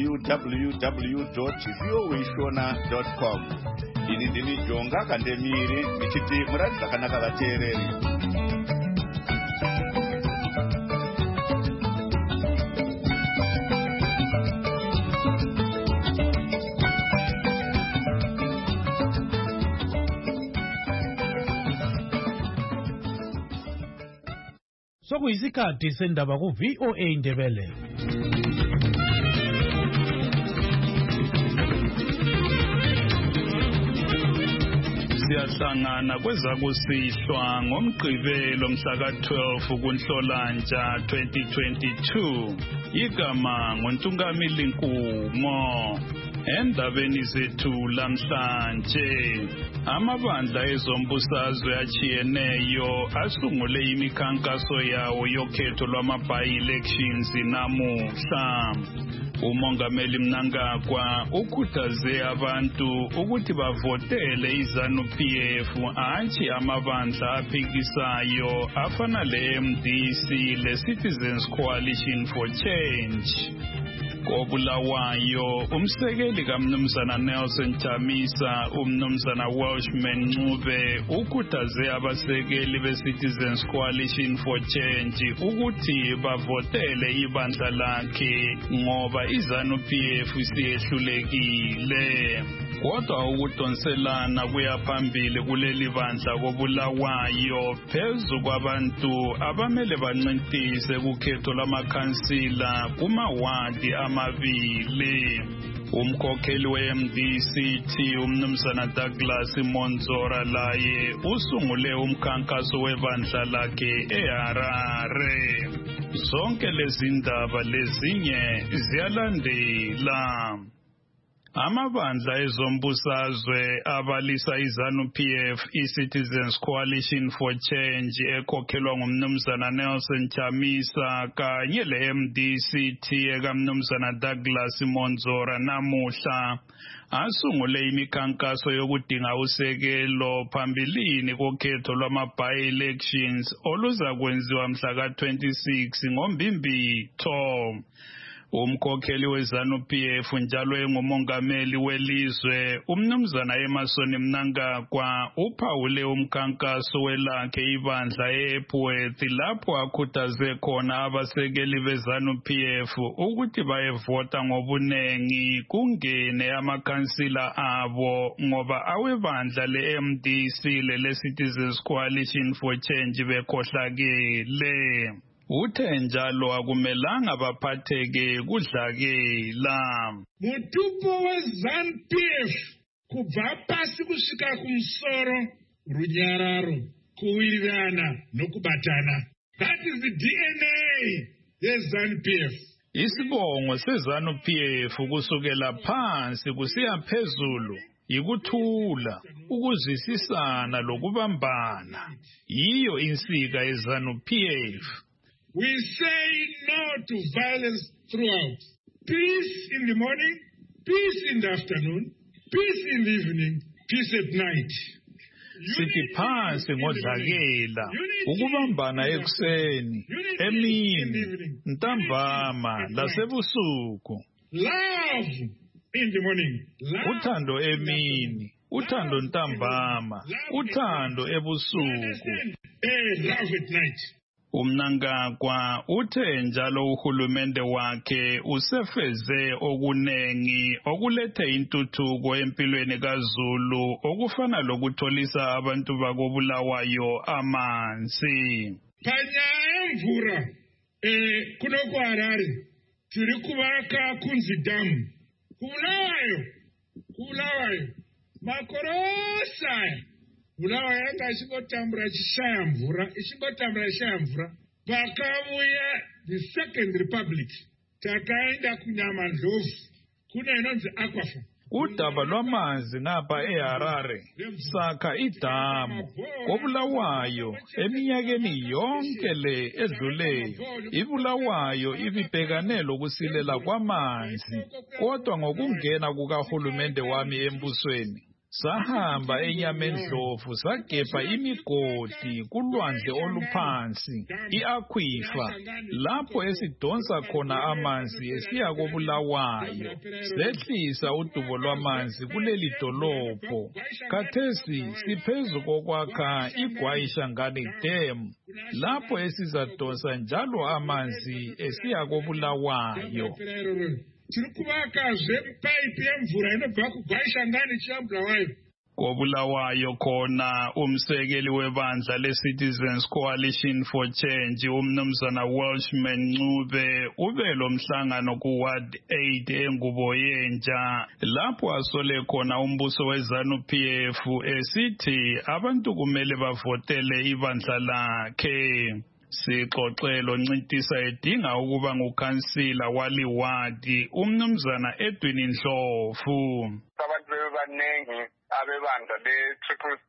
www.voashona.com. Ini ndini Jonga Kandemiri ndichiti muradzi zvakanaka vateereri. Sokuyisikhathi sendaba ku VOA Ndebele. Siyahlangana kwezakusihlwa ngomgqibelo mhla ka-12 kuNhlolanja 2022. Igama nguNtungamili Nkumo. Endabeni zethu lamhlanje, amabandla ezombusazwe achiyeneyo asungule imikhankaso yawo yokhetho lwama-by-elections namuhla. Umongameli Mnangagwa ukhuthaze abantu ukuthi bavotele iZANU-PF antshi amabandla aphikisayo afana le-MDC le-Citizens Coalition for Change. Kobulawayo umsekeli kaMnumzana Nelson Chamisa uMnumzana Welshman Ncube ukhuthaze abasekeli be-Citizens Coalition for Change ukuthi bavotele ibandla lakhe ngoba iZANU-PF isiyehlulekile. Kodwa ukudonselana kuyaphambili kuleli bandla kobulawayo phezu kwabantu abamele bancintise kukhetho lwamakhansila kumawadi amabili. Umkhokheli we-MDC uMnumzana Douglas Monzora laye usungule umkhankaso webandla lakhe eHarare. Zonke lezi ndaba lezinye ziyalandela. Amabandla ezombusazwe abalisa iZANU-PF iCitizens Coalition for Change ekhokhelwa nguMnumzana Nelson Chamisa kanye le-MDCT ekaMnumzana Douglas Monzora namuhla asungule imikhankaso yokudinga usekelo phambilini kokhetho lwama-by-elections oluzakwenziwa mhla ka-26 ngoMbimbitho. Umkhokheli weZANU-PF njalo engumongameli welizwe uMnumzana Emmerson Mnangagwa uphawule umkhankaso welakhe ibandla eEpworth lapho akhuthaze khona abasekeli beZANU-PF ukuthi bayevota ngobunengi kungene amakhansila abo ngoba awebandla le-MDC le-Citizens Coalition for Change bekhohlakele. Uthe njalo akumelanga baphatheke kudlakela. Mutupo weZANU-PF kubva pasi kusvika kumusoro runyararo, kuwirirana nokubatana. That is the DNA yeZANU-PF. Isibongo seZANU-PF kusukela phansi kusiya phezulu ikuthula, ukuzwisisana lokubambana. Yiyo insika yeZANU-PF. We say no to violence throughout. Peace in the morning, peace in the afternoon, peace in the evening, peace at night. Sithi phansi ngodlakela, ukubambana ekuseni, emini, ntambama, lasebusuku. Love in the morning. Uthando emini, uthando ntambama, uthando ebusuku. Love at night. Umnangagwa uthe njalo uhulumende wakhe usefeze okunengi okulethe intuthuko empilweni kaZulu okufana lokutholisa abantu bakobulawayo amanzi. Panyaya mvura kuno kuHarare tiri kuvaka Kunzi Dam. Kubulawayo makorosa Bulawayo yanga ichingotambura chishaya mvura pakamuya the Second Republic takaenda kuNyamandlovu kune inonzi Aquafa. Udaba lwamanzi ngapha eHarare sakha idamu kobulawayo eminyakeni yonke le edluleyo ibulawayo ibibhekane lokusilela kwamanzi kodwa ngokungena kukahulumende wami embusweni sahamba eNyamendlovu sagebha imigodi kulwandle oluphansi i-aquifer lapho esidonsa khona amanzi esiya koBulawayo sehlisa udubo lwamanzi kuleli dolopho. Khathesi siphezu kokwakha iGwayishangani Dam lapho esizadonsa njalo amanzi esiya koBulawayo. Tiri kuvakazve paipi yemvura inobva kuGwayishangani ichiya Bulawayo. KoBulawayo khona umsekeli webandla le-Citizens Coalition for Change umnumzana Welshman Ncube ube lo mhlangano ku-Ward 8 eNguboyenja lapho asole khona umbuso we-ZANU-PF esithi abantu kumele bavotele ibandla lakhe. Sixoxelo Ncintisa edinga ukuba ngukhansila waliwadi umnumzana Edwin Ndlovu. Abantu bebanengi abebandla le-CCC,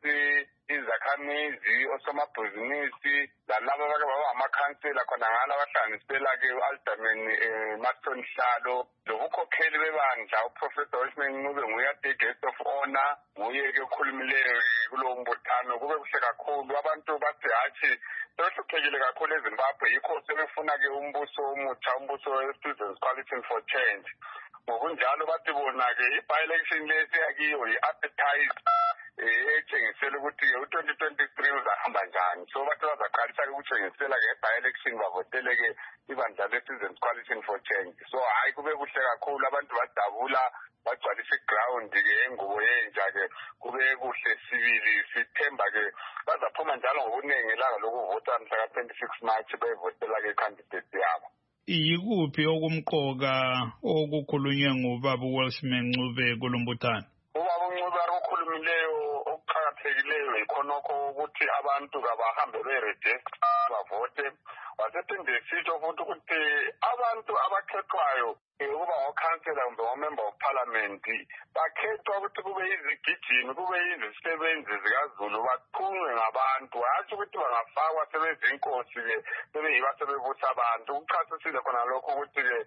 izakhamizi, osomabhizinisi, lalabo abake baba amakhansela khona ngala abahlanganisela-ke u-Alderman Maston Hlalo. Lobukhokheli bebandla uProfessor Welshman Ncube nguye ade guest of honor, nguye-ke okhulumileyo kulowo mbuthano. Kube kuhle kakhulu, abantu bathi hatshi sehluphekile kakhulu eZimbabwe, yikho sebefuna-ke umbuso omutsha, umbuso we-Citizens Coalition for Change. Ngokunjalo bathi bona-ke i-by-election lesiyakiyo yi-appetite etshengisela ukuthi-ke u-2023 uzahamba njani. So bathi bazaqalisa-ke ukutshengisela-ke i-by-election bavotele-ke ibandla le-Citizens Coalition for Change. So hayi kube kuhle kakhulu, abantu badabula bagcwalisa iground-ke eNguboyenja-ke kube kuhle sibili. Sithemba-ke bazaphuma njalo ngobuningi ilanga lokuvota mhla ka-26 March bevotela-ke i-candidate yabo. Yikuphi okumqoka okukhulunywe ngubaba Welshman Ncube kulombuthano? Ubaba uNcube akukhulumileyo okuqhakathekileyo ikhonokho ukuthi abantu kabahambe beregister bavote. Wasephinde sitsho futhi ukuthi abantu abakhethwayo ukuba ngokhansela kumbe ngomember of parliament bakhethwa ukuthi kube yizigijimi, kube yizisebenzi zikaZulu, baqhunqwe ngabantu. Hatshi ukuthi bangafakwa sebezinkosi-ke sebeyiba sebebusa abantu. Kuchasisile khona lokho ukuthi-ke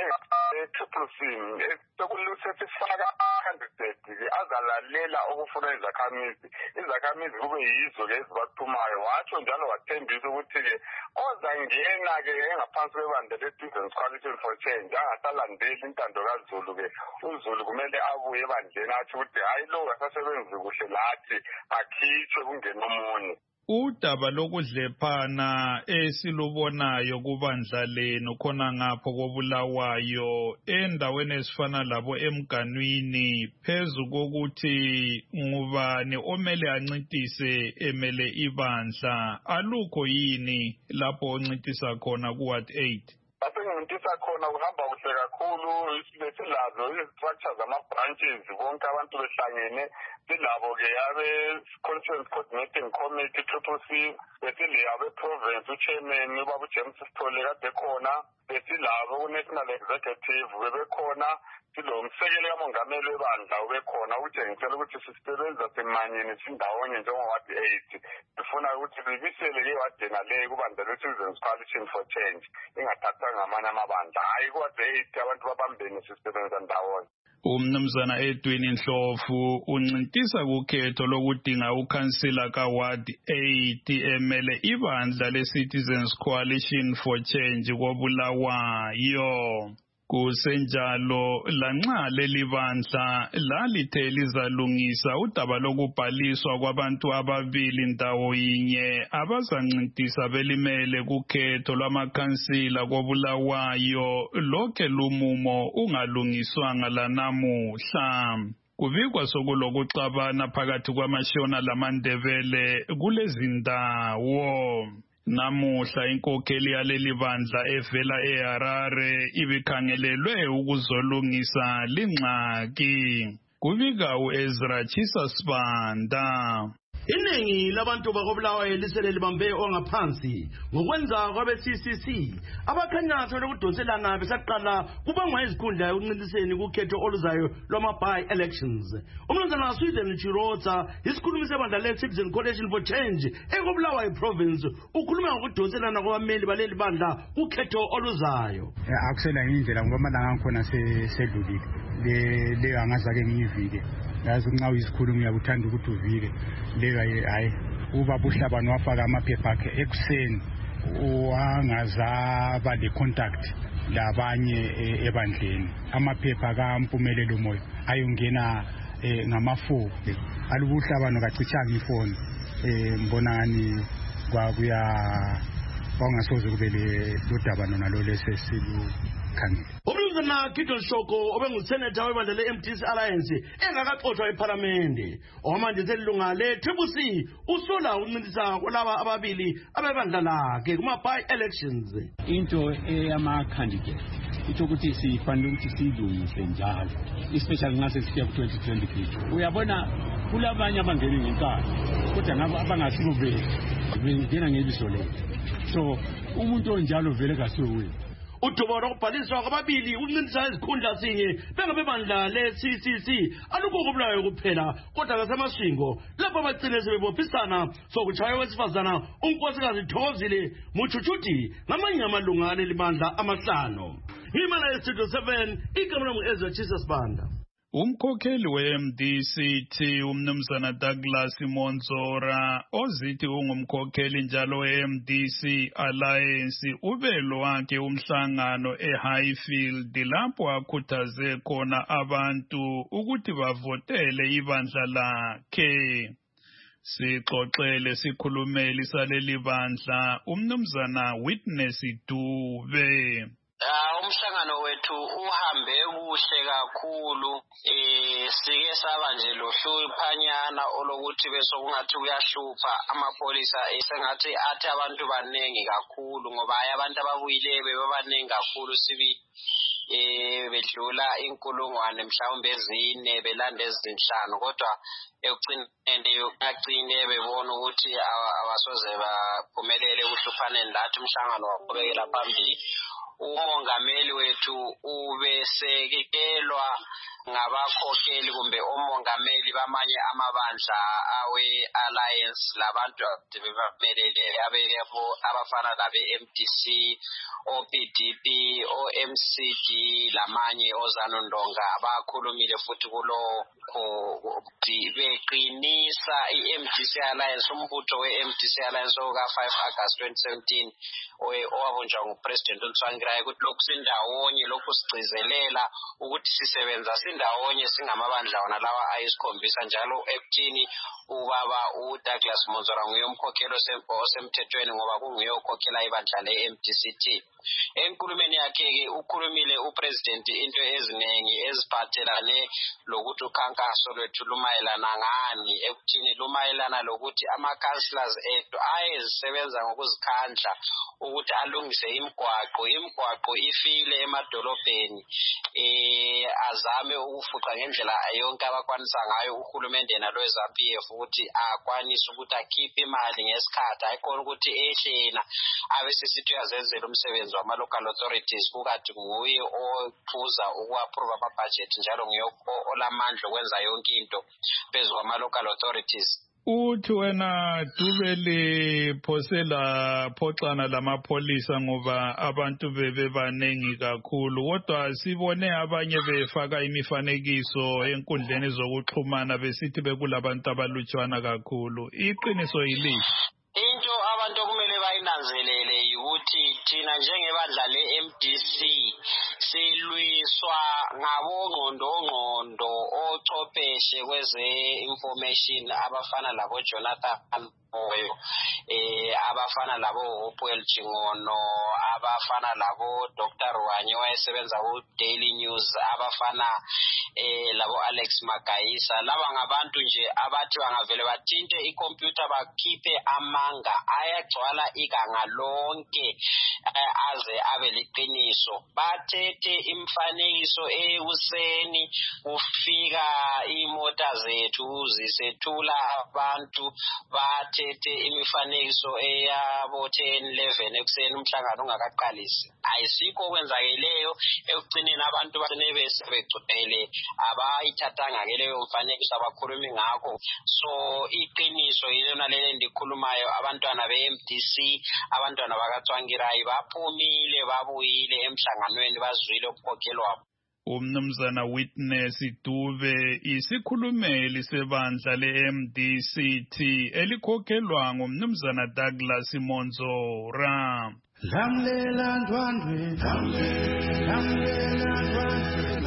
e-CCC sesifaka candidate-ke azalalela okufuna izakhamizi. Izakhamizi kube yizo-ke ezibaphumayo. Watsho njalo wathembisa ukuthi-ke ozangena-ke engaphansi kwebandla le-Citizens Coalition for Change angasalandeli intando kaZulu-ke, uZulu kumele abuye ebandleni athi ukuthi hayi lo akasebenzi kuhle lathi akhitshwe kungena omunye. Udaba lokudlephana esilubonayo kubandla lenu khona ngapho koBulawayo endaweni ezifana labo eMganwini phezu kokuthi ngubani omele ancintise emele ibandla, alukho yini lapho oncintisa khona ku-Ward 8? Asengintisa khona kuhamba kuhle kakhulu. Silazo izi-structure zama-branches bonke abantu behlangene. Silabo-ke abe-Conference Coordinating Committee CCC, besile abe-Province uChairman ubaba uJames Sithole kade khona, besilabo ku-National Executive bebekhona, silo umsekeli kamongameli webandla ubekhona ukutshengisela ukuthi sisebenza semanyeni sindawonye njengo-Ward 8. Sifuna ukuthi sibisele-ke iwadena leyo kubandla le-Citizens Coalition for Change ingathathwa ngamanye amabandla. Hayi ku-Ward 8 abantu babambene sisebenza ndawonye. Umnumzana Edwin Ndlovu uncintisa kukhetho lokudinga ukhansila ka-Ward 8 emele ibandla le-Citizens Coalition for Change koBulawayo. Kusenjalo lanxa leli bandla lalithe lizalungisa udaba lokubhaliswa kwabantu ababili ndawo yinye abazancintisa belimele kukhetho lwamakhansila koBulawayo, lokhe lumumo ungalungiswanga lanamuhla. Kubikwa sokulokuxabana phakathi kwamaShona lamaNdebele kulezi ndawo. Namuhla inkokheli yaleli bandla evela eHarare ibikhangelelwe ukuzolungisa lingxaki. Kubika uEzra Chisa Sibanda. Iningi labantu bakoBulawayo lisele libambe ongaphansi ngokwenza kwabe-CCC abakhanyaso lokudonselana besaqala kubangwa izikhundla ekuncintiseni kukhetho oluzayo lwama-by-elections. Umnumzana Sweden Chirotsa, isikhulumi sebandla le-Citizen Coalition for Change ekoBulawayo province, ukhuluma ngokudonselana kwabameli baleli bandla kukhetho oluzayo. Akusela indlela ngoba malanga khona sedlulile le angazake ngiyivike yazi nxa uyisikhulumi uyakuthanda ukuthi uvike leyo hayi ubaba uHlabane wafaka amaphepha akhe ekuseni wangazaba le-contact labanye ebandleni amaphepha kaMpumelelo Moyo ayongena ngama-4 aluba uHlabane kacitshanga ifoni mbona ngani kwakungasoze kube lodaba nalo lesesilukhangile. Umnumzana Gideon Shoko obenguseneta webandla le-MDC Alliance engakaxoshwa ephalamende okwamanje selilunga le-CCC usola ukuncintisana kwalaba ababili abebandla lakhe kuma-by-elections. Into eyama-candidate itsho ukuthi sifanele ukuthi siyilungise njalo especially nxa sesifika ku-2023. Uyabona kulabanye abangena ngenkani kodwa ngabo abangasibo bengena ngebizo lethu, so umuntu onjalo vele kasiwe wethu. Udubo lokubhaliswa kwababili ukuncintisana izikhundla sinye bengabebandla le-CCC alukho kubulayo kuphela kodwa ngasemashingo lapho abagcine sebebophisana sokuchaya wesifazana unkosikazi Thokozile Muchuchuti ngamanye amalunga aleli bandla amahlanu. Ngimana eStudio 7 igama lami Ezra Jesus Banda. Umkhokheli we-MDC umnumzana Douglas Monzora ozithi ungumkhokheli njalo we-MDC Alliance ubelo wakhe umhlangano eHighfield lapho akhuthaze khona abantu ukuthi bavotele ibandla lakhe. Sixoxele sikhulumeli saleli bandla umnumzana Witness Dube. Umhlangano wethu uhambe kuhle kakhulu sike saba nje lohluphanyana olokuthi bese kungathi uyahlupha amapolisa esengathi athi abantu baningi kakhulu ngoba abantu ababuyile bebaningi kakhulu sibi bedlula inkulungwane mhlawumbe ezine belanda ezinhlanu kodwa ekugcineni yokugcine bebona ukuthi abasoze baphumelele ukuhluphaneni lathi umhlangano waqhubekela phambili. Umongameli wethu ubesekelwa ngabakhokheli kumbe omongameli bamanye amabandla awe-Alliance labantu bebamelele abafana labe-MDC, o-PDP, o-MCD lamanye ozanondonga abakhulumile futhi kulokho beqinisa i-MDC Alliance umbutho we-MDC Alliance oka-5 August 2017 owabunjwa nguPresident uNtsvangirai ukuthi lokhu sindawonye lokhu sigcizelela ukuthi sisebenza sindawonye singamabandla wona lawa ayisikhombisa njalo ekuthini ubaba uDouglas Monzora nguye umkhokheli osemthethweni ngoba kunguye okhokhela ibandla le-MDCT. Enkulumeni yakhe-ke ukhulumile uPresident into eziningi eziphathelane lokuthi ukhankaso lwethu lumayelana ngani ekuthini lumayelana lokuthi ama-councillors ethu ayezisebenza ngokuzikhandla ukuthi alungise imigwaqo ifile emadolobheni azame ukufuqa ngendlela yonke abakwanisa ngayo uhulumende nalo eZAPF ukuthi akwanise ukuthi akhiphe imali ngesikhathi ayikhona ukuthi ehlena abesisithi uyazenzela umsebenzi wama-local authorities kukathi nguye ophuza uku-approve ama-budget njalo nguye olamandla okwenza yonke into phezu kwama-local authorities. Uthi wena Dubeli phosela phoxana lamapholisa ngoba abantu bebanengi kakhulu kodwa sibone abanye befaka imifanekiso enkundleni zokuxhumana besithi bekulabantu abalutshwana kakhulu. Iqiniso yilithi? Into abantu okumele bayinanzelele ukuthi thina njengebandla le-MDC silwiswa ngabongqondongqondo ochwepheshe kweze-information abafana labo Jonathan Moyo, abafana labo Hopewell Chingono, abafana labo Dr. Rwanye wayesebenza ku-Daily News, abafana labo Alex Magayisa. Laba ngabantu nje abathi bangavele bathinte ikhompyutha bakhiphe amanga ayagcwala iganga lonke aze abe liqiniso. Bathethe imfanekiso ekuseni kufika imota zethu zisethula abantu, bathethe imifanekiso eyabo 10-11 ekuseni umhlangano ungakaqalisi. Ayisikho okwenzakeleyo ekugcineni abantu bagcine besebegcwele abayithathanga ke leyo mfanekiso abakhulumi ngakho. So iqiniso yilona lele ndikhulumayo, abantwana be-MDC, abantwana bakaTsvangirai baphumile babuyile emhlanganweni bazwile ukukhokhela wabo. umnumzana Witness Dube isikhulumeli sebandla le-MDCT elikhokhelwa ngumnumzana Douglas Monzora. Lamlela ndwandwe, lamlela ndwandwe,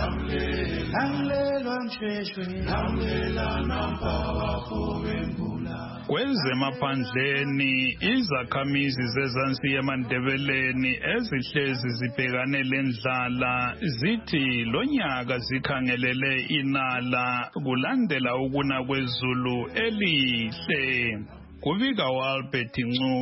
lamlela msheshwe, lamlela nampawa kubembula. Kwezemaphandleni izakhamizi zezansi yemandebeleni ezihlezi zibhekane lendlala zithi lonyaka zikhangelele inala kulandela ukuna kwezulu elihle. Kubika Albert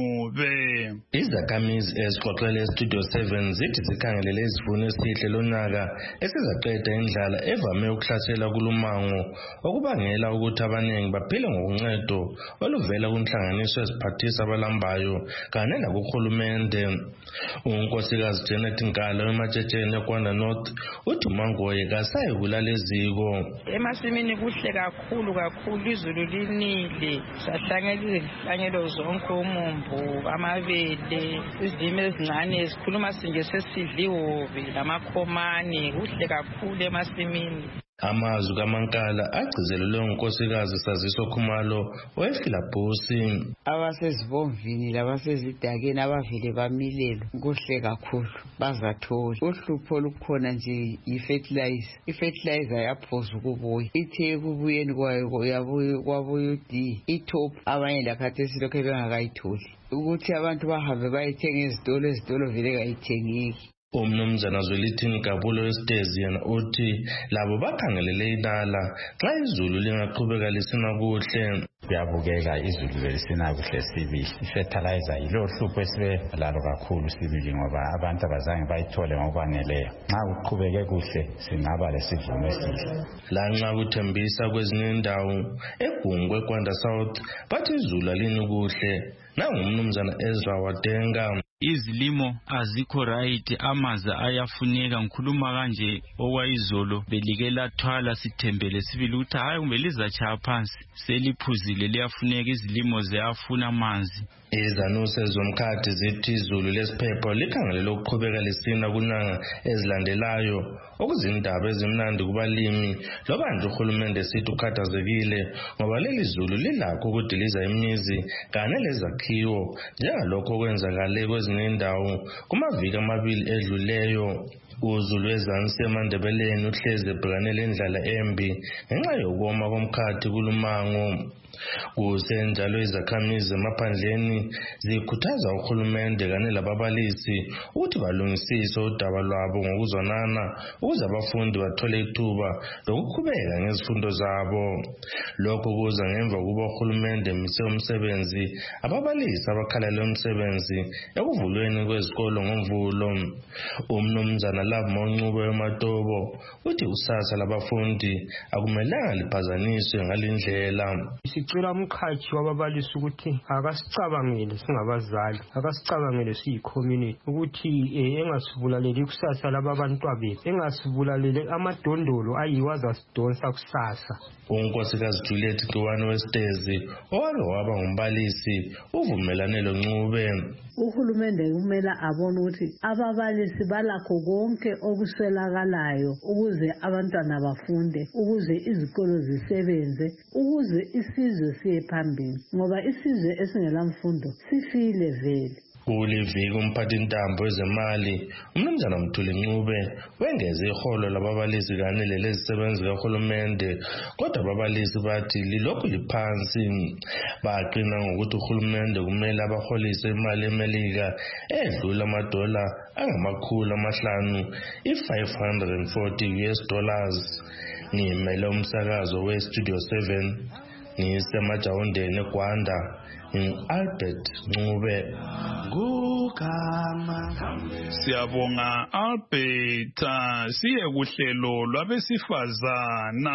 Ncube. Izakhamizi ezixoxele Studio 7 zithi zikhangelele isivuno esihle lonyaka esizaqeda indlala evame ukuhlasela kulumango okubangela ukuthi abaningi baphile ngokuncedo oluvela kunhlanganiso eziphathisa abalambayo kanye nakuhulumende. Unkosikazi Janet Nkala wematshetsheni eKwanda North uthi uMangoye kasayi kulala eziko. Emasimini kuhle kakhulu izulu linile sahlanganyelo zonke umumbu amabele izilimo ezincane ezikhuluma sinje sesidliwobe lamakhomane kuhle kakhulu emasimini. Amazwi kaMankala agcizelelwe ngunkosikazi Saziso Khumalo weFilabhosi. Abasezibomvini labasezidakeni abavele bamilelo kuhle kakhulu bazathola. Uhlupho olukhona nje i-fertilizer. I-fertilizer yaphoza ukubuya. Ithe kubuyeni kwayo yabuya i-top abanye lakhathesi lokho bengakayitholi. Ukuthi abantu bahambe bayithenga ezitolo vele kayithengeki. Umnumzana Zwelithi Nkabulo wesitezi yena uthi labo bakhangelele inala xa izulu lingaqhubeka lisina kuhle. Kuyabukeka izulu belisina kuhle sibili. Fertilizer yilo hlupho esibe lalo kakhulu sibili ngoba abantu abazange bayithole ngokwaneleyo. Nxa uqhubeke kuhle singaba lesivuno esihle. Lanxa kuthembisa kwezinye indawo eGungwe eKwanda South bathi izulu alini kuhle. Nangumnumzana Ezra Wadenga. Izilimo azikho right, amaza ayafuneka. Ngikhuluma kanje okwayizolo belike lathwala sithembele sibili ukuthi hayi kumbe lizachaya phansi seliphuzile liyafuneka izilimo ziyafuna amanzi. Izanuse zomkhathi zithi izulu lesiphepho likhangelele ukuqhubeka lisina kunyanga ezilandelayo okuzindaba ezimnandi kubalimi loba nje uhulumende sithi ukhathazekile ngoba leli zulu lilakho ukudiliza imizi kanye lezakhiwo njengalokho kwenzakale kwezinye indawo kumaviki amabili edluleyo. Uzulu wezansi emandebeleni uhleze ebhekane lendlala embi ngenxa yokoma komkhathi kulumango. Kusenjalo izakhamizi emaphandleni zikhuthaza uhulumende kanye lababalisi ukuthi balungisise udaba lwabo ngokuzwanana ukuze abafundi bathole ithuba lokuqhubeka ngezifundo zabo. Lokho kuza ngemva kuba uhulumende emise umsebenzi ababalisi abakhalele umsebenzi ekuvulweni kwezikolo ngoMvulo. Umnumzana Lavo Ncube weMatobo uthi usasa labafundi akumelanga liphazanyiswe ngalindlela. Sicela umkhathi wababalisi ukuthi akasicabangele singabazali, akasicabangele siyi-community ukuthi engasibulaleli kusasa lababantwa bethu, engasibulaleli amadondolo ayiwo azasidonsa kusasa. Unkosikazi Juliet Nciwane wesitezi owake waba ngumbalisi uvumelane loNcube. Uhulumende kumele abone ukuthi ababalisi balakho konke okuswelakalayo ukuze abantwana bafunde, ukuze izikolo zisebenze, ukuze isizwe siye phambili, ngoba isizwe esingelamfundo sifile vele. Kuliviki umphathintambo wezemali umnumzana Mthuli Ncube wengeze iholo lababalisi kanye lelezisebenzi kahulumende, kodwa ababalisi bathi lilokhu liphansi. Baqina ngokuthi uhulumende kumele abaholise imali eMelika edlula amadola angama500 $540. Ngimele umsakazo weStudio 7 ngisemajawundeni eGwanda. Albert Ncube. Siyabonga Albert. Siye kuhlelo lwabesifazana.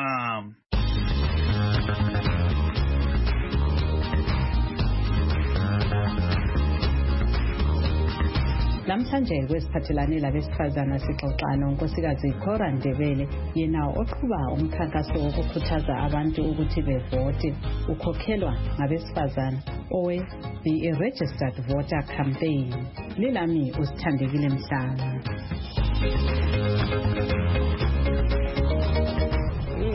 Namhlanje kwesiphathelane labesifazana sixoxa nonkosikazi Cora Ndebele, yena oqhuba umkhankaso wokukhuthaza abantu ukuthi bevote ukhokhelwa ngabesifazana owe-The Registered Voter Campaign. Lilami uSithandekile Mhlanga.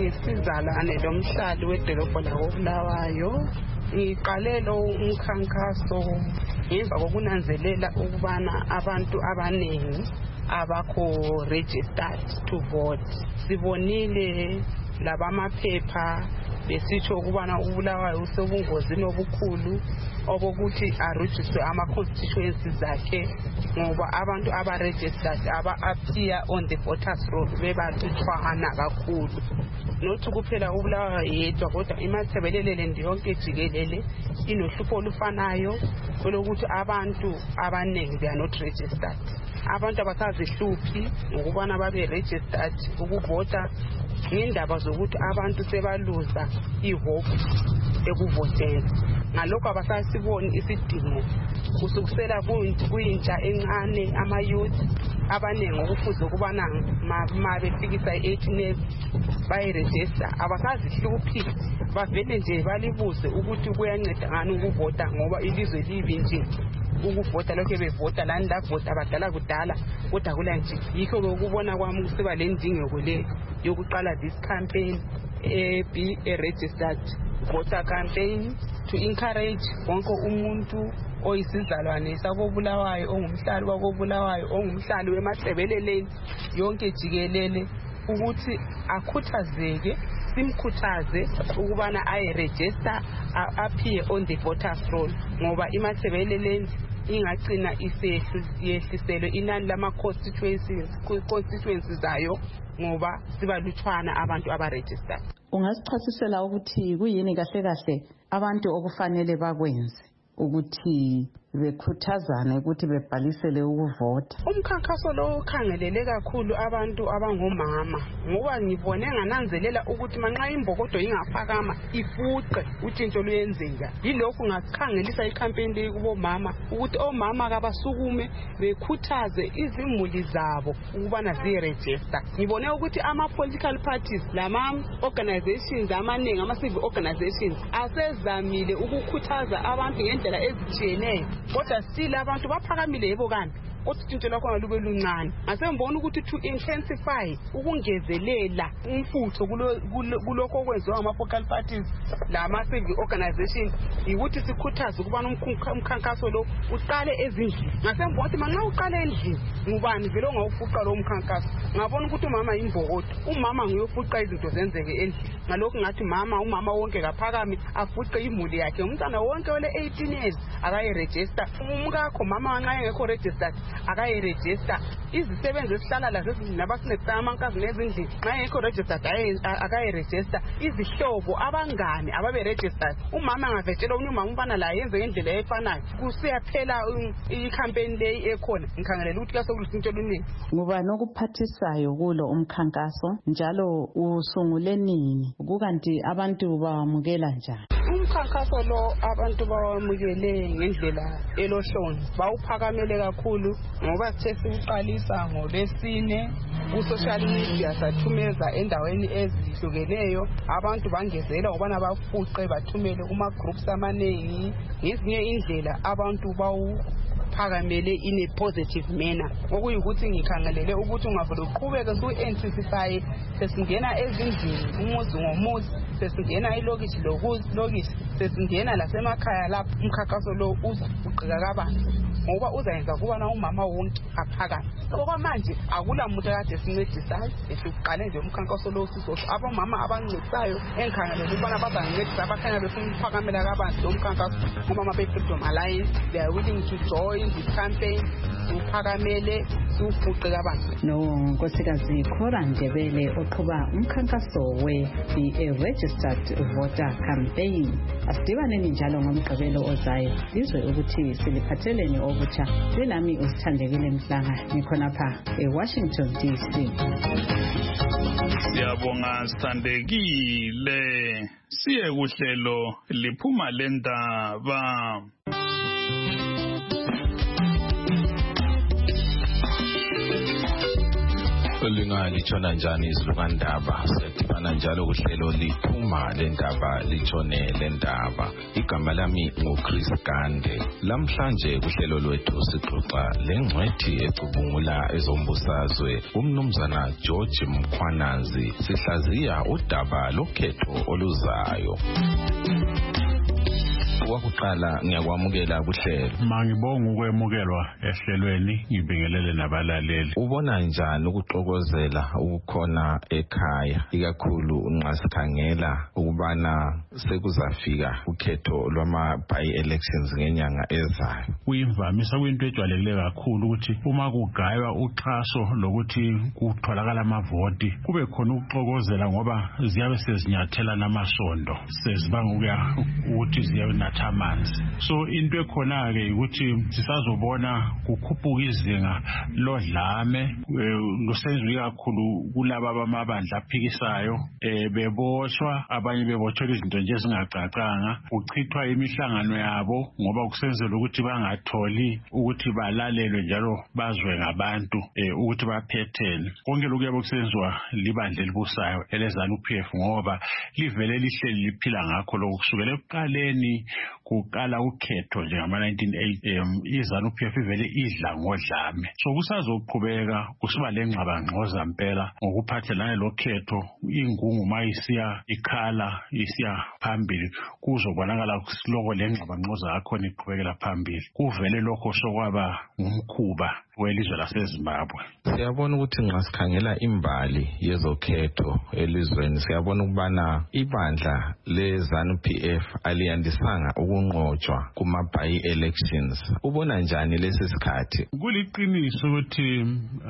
ngisizalane lomhlali wedolobho lakoBulawayo. Ngiqale lo umkhankaso ngemva kokunanzelela ukubana abantu abaningi abakho registered to vote. Sibonile labamaphepha besitsho ukubana uBulawayo usobungozini obukhulu obokuthi arejistre ama-constituencies akhe ngoba abantu aba-registered aba-appear on the voters roll bebalutshwana kakhulu. Not kuphela uBulawayo yedwa kodwa imathebelelele ndiyonke jikelele inohlupho olufanayo olokuthi abantu abaningi they are not registered. Abantu abasazihluphi ngokubana babe registered ukuvota ngendaba zokuthi abantu sebaluza ihope ekuvoteni. Ngalokho abasasiboni isidingo kusukusela kuyintsha encane ama-youth abaningi okufuze ukubana ma befikisa i-18 years bayiregister. Abasazihluphi bavele nje balibuze ukuthi kuyanceda ngani ukuvota ngoba ilizwe libi nje ukuvota lokho bevota lani lavota abadala kudala kodwa kula nje. Yikho-ke ukubona kwami kusiba le ndingeko le yokuqala this campaign be a registered voter campaign to encourage wonke umuntu oyisizalwane sakoBulawayo ongumhlali wakoBulawayo ongumhlali wemahlebeleleni yonke jikelele ukuthi akhuthazeke simkhuthaze ukubana ayiregister appear on the voters roll ngoba imahlebeleleni ingagcina yehliselwe inani lama-constituencies ayo ngoba sibalutshwana abantu abaregistered. Ungasichasisela ukuthi kuyini kahle kahle abantu okufanele bakwenze ukuthi bekhuthazane ukuthi bebhalisele ukuvota? Umkhankaso lo ukhangelele kakhulu abantu abangomama ngoba ngibone ngananzelela ukuthi manxa imbokodo ingaphakama ifuqe utshintsho luyenzeka. Yilokhu ngasikhangelisa icampaign leyi kubomama ukuthi omama kabasukume bekhuthaze izimuli zabo ukubana ziregister. Ngibone ukuthi ama-political parties lama-organizations amaningi ama-civil organizations asezamile ukukhuthaza abantu ngendlela ezitshiyeneyo. Kodwa still abantu baphakamile yebo kanti kodwa utshintsho lwakhona lube luncane. Ngasembona ukuthi to intensify ukungezelela umfutho kulokho okwenziwa ngama-focal parties lama-civil organization ukuthi sikhuthaze ukubana umkhankaso lo uqale ezindlini. Ngasembona ukuthi manxa uqale endlini ngubani vele ongawufuqa lo mkhankaso. Ngabona ukuthi umama imbokodo, umama nguyofuqa izinto zenzeke endlini. Ngalokho ngathi umama wonke kaphakami afuqe imuli yakhe. Umntana wonke ole 18 years akayiregister. Umkakho mama nxa engekho registered akayiregister. Izisebenzi esihlala lazo ezindlini abasinetsa amankazi nezindlini nxa engekho registered akayiregister. Izihlobo abangane ababe registered. Umama angavetshela umama umfana la yenze ngendlela efanayo kusiyaphela i-campaign leyi ekhona. Ngikhangelela ukuthi kasekulushintsho oluningi. Ngubani okuphathisayo kulo umkhankaso njalo usungule nini kukanti abantu bawamukela njani? Umkhankaso lo abantu bawamukele ngendlela elohlonzi. Bawuphakamele kakhulu ngoba sithe siqalisa ngoLwesine ku-social media sathumeza endaweni ezihlukeneyo. Abantu bangezela ukubana bafuqe bathumele kuma-groups amaningi. Ngezinye indlela abantu phakamele in a positive manner okuyikuthi ngikhangelele ukuthi ungavele uqhubeke ku-intensify sesingena ezindlini umuzi ngomuzi sesingena ilokishi lokishi sesingena lasemakhaya lapho umkhankaso lo uqhubeka kabanzi ngoba uzayenza kubana umama wonke aphakame. Okwamanje akula muntu kade sincedisayo esiqale nje umkhankaso lo sizothi abomama abancedisayo engikhangelele ukubana bazancedisa abakhanya befuna ukuphakamela kabanzi lo mkhankaso ngoba ama-Freedom Alliance they are willing to join the campaign uphakamele siwufuqe kabanzi. Nkosikazi Cora Ndebele oqhuba umkhankaso we-Be a Registered Voter Campaign. Asidibaneni njalo ngomgqibelo ozayo sizwe ukuthi siliphatheleni okutsha. Lami usithandekile Mhlanga ngikhonapha eWashington DC. Siyabonga sithandekile siye kuhlelo liphuma lendaba. Lingalithona njani izilukandaba sedibana njalo kuhlelo liphuma lendaba litshone lendaba. Igama lami nguChris Gande. Lamhlanje kuhlelo lwethu sixoxa lengcwethi ecubungula ezombusazwe umnumzana George Mkhwanazi. Sihlaziya udaba lokhetho oluzayo. Wakuqala ngiyakwamukela kuhlelo. Mangibonga ukwemukelwa ehlelweni, ngibingelele nabalaleli. Ubona njani ukuxokozela ukukhona ekhaya ikakhulu nxa sikhangela ukubana sekuzafika ukhetho lwama-by-elections ngenyanga ezayo? Kuyimvamisa kuyinto ejwayelekile kakhulu ukuthi uma kugaywa uxhaso lokuthi kutholakala amavoti kube khona ukuxokozela ngoba ziyabe sezinyathela namasondo sezibanga ukuthi ziyabenatha amanzi. So into ekhona-ke ukuthi sisazobona kukhuphuka izinga lodlame lusenziwe kakhulu kulaba bamabandla aphikisayo beboshwa, abanye bebotshelwa izinto nje ezingacacanga, kuchithwa imihlangano yabo ngoba kusenzela ukuthi bangatholi ukuthi balalelwe njalo bazwe ngabantu ukuthi baphethene. Konke lokhu kuyabe kusenziwa libandla elibusayo eleZANU-PF ngoba livele lihleli liphila ngakho lokhu kusukela ekuqaleni kuqala ukhetho njengama-1980 iZANU-PF ivele idla ngodlame. So kusazoqhubeka kusiba lengxabangxoza mpela ngokuphathelane lokhetho, ingungu mayisiya ikhala isiya phambili kuzobonakala siloko lengxabangxoza yakhona iqhubekela phambili. Kuvele lokho sokwaba ngumkhuba welizwe laseZimbabwe. Siyabona ukuthi nxa sikhangela imbali yezokhetho elizweni siyabona ukubana ibandla leZANU-PF aliyandisanga ukunqotshwa kuma-by-elections. Ubona njani lesi sikhathi? Kuliqiniso ukuthi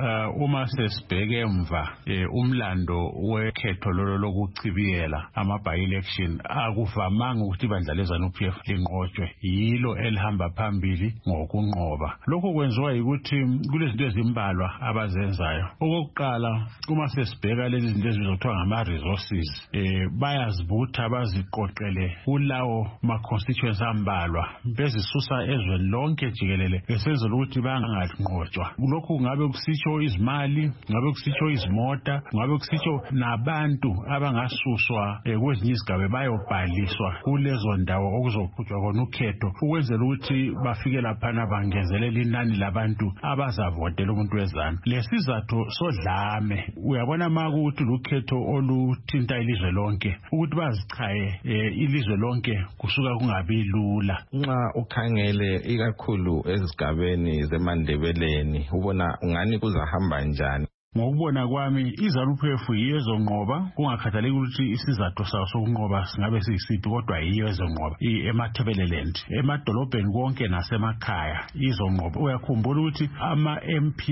uma sesibheke emva umlando wekhetho lolo lokuchibiyela ama-by-election akuvamanga ukuthi ibandla leZANU-PF linqotshwe, yilo elihamba phambili ngokunqoba. Lokho kwenziwa yikuthi kulezinto ezimbalwa abazenzayo. Okokuqala, uma sesibheka lezi zinto ezizothiwa ngama-resources bayazibutha baziqoqele kulawo ma-constituency ambalwa bezisusa ezweni lonke jikelele besenzela ukuthi banganqotshwa. Lokhu kungabe kusitsho izimali, kungabe kusitsho izimota, kungabe kusitsho nabantu abangasuswa kwezinye izigaba bayobhaliswa kulezo ndawo okuzoqhutshwa khona ukhetho ukwenzela ukuthi bafike laphana bangezelela inani labantu abazavotela umuntu wezanu. Lesizathu sodlame uyabona makuthi lukhetho oluthinta ilizwe lonke ukuthi bazichaye ilizwe lonke kusuka kungabi lula. Nxa ukhangele ikakhulu ezigabeni zeMandebeleni ubona ungani kuzahamba njani? Ngokubona kwami iZANU-PF yiyo ezonqoba, kungakhathaleki ukuthi isizathu sawo sokunqoba singabe siyisiphi, kodwa yiyo ezonqoba eMathebeleland, emadolobheni konke nasemakhaya izonqoba. Uyakhumbula ukuthi ama-MP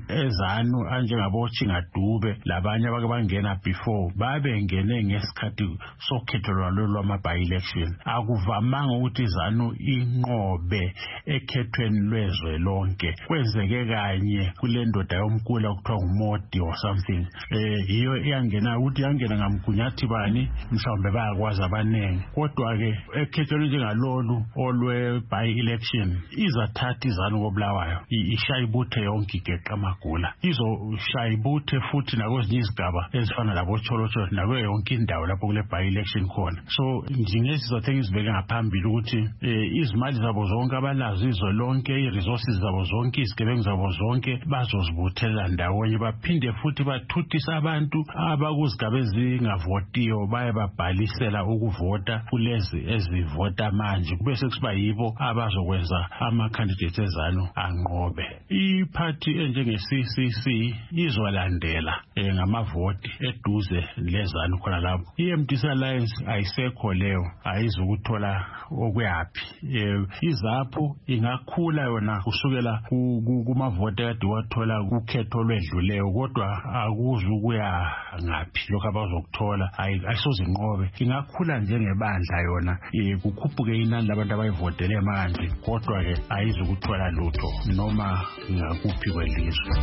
eZANU anjengabo Chingadube labanye abake bangena before babengene ngesikhathi sokhetho lwama-by-election. Akuvamanga ukuthi iZANU inqobe ekhethweni lwezwe lonke. Kwenzeke kanye kule ndoda yomkula okuthiwa nguModi or something. Hiyo iyangena ukuthi yangena ngamgunyathi bani mhlawumbe bayakwazi abaningi. Kodwa ke ekhethweni njengalolu olwe-by-election izathatha iZANU koBulawayo ishayibuthe yonke igeqa amagula. Izoshayibuthe futhi nakwezinye izigaba ezifana laboCholocholo nakuyo yonke indawo lapho kule by-election khona. So njengesizathu engizibeke ngaphambili ukuthi izimali zabo zonke abalazo izwe lonke, i-resources zabo zonke, izigebengu zabo zonke bazozibuthelela ndawonye baphinde futhi bathuthisa abantu abakuzigaba ezingavotiyo baye babhalisela ukuvota kulezi ezivota manje kube sekusiba yibo abazokwenza ama-candidates eZANU anqobe. Iphathi enjenge-CCC izolandela ngamavoti eduze leZANU khona lapho. I-MDC Alliance ayisekho leyo, ayizukuthola okuyaphi. IZAPU ingakhula yona kusukela kumavoti akade wathola kukhetho lwedluleyo, kodwa akuzukuya ngaphi lokho abazokuthola, ayisoze inqobe. Ingakhula njengebandla yona kukhuphuke inani labantu abayivotele manje, kodwa ke ayizukuthola lutho noma ngakuphi kwelizwe.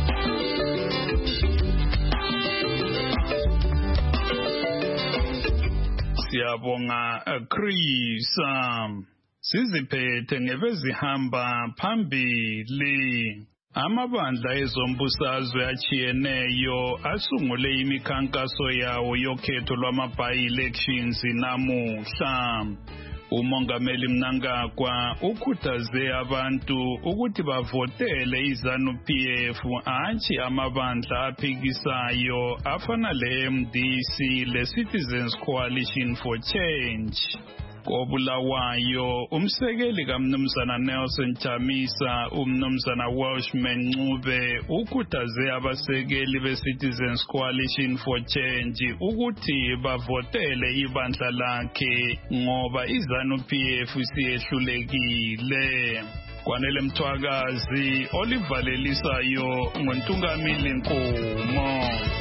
Siyabonga Chris. Siziphethe ngebezihamba phambili. Amabandla ezombusazwe achiyeneyo asungule imikhankaso yawo yokhetho lwama-by-elections namuhla. Umongameli Mnangagwa ukhuthaze abantu ukuthi bavotele iZANU-PF hatshi amabandla aphikisayo afana le-MDC le-Citizens Coalition for Change. Kobulawayo umsekeli kaMnumzana Nelson Chamisa uMnumzana Welshman Ncube ukhuthaze abasekeli be-Citizens Coalition for Change ukuthi bavotele ibandla lakhe ngoba iZANU-PF siyehlulekile. Kwanele Mthwakazi olivalelisayo ngoNtungamili Nkomo.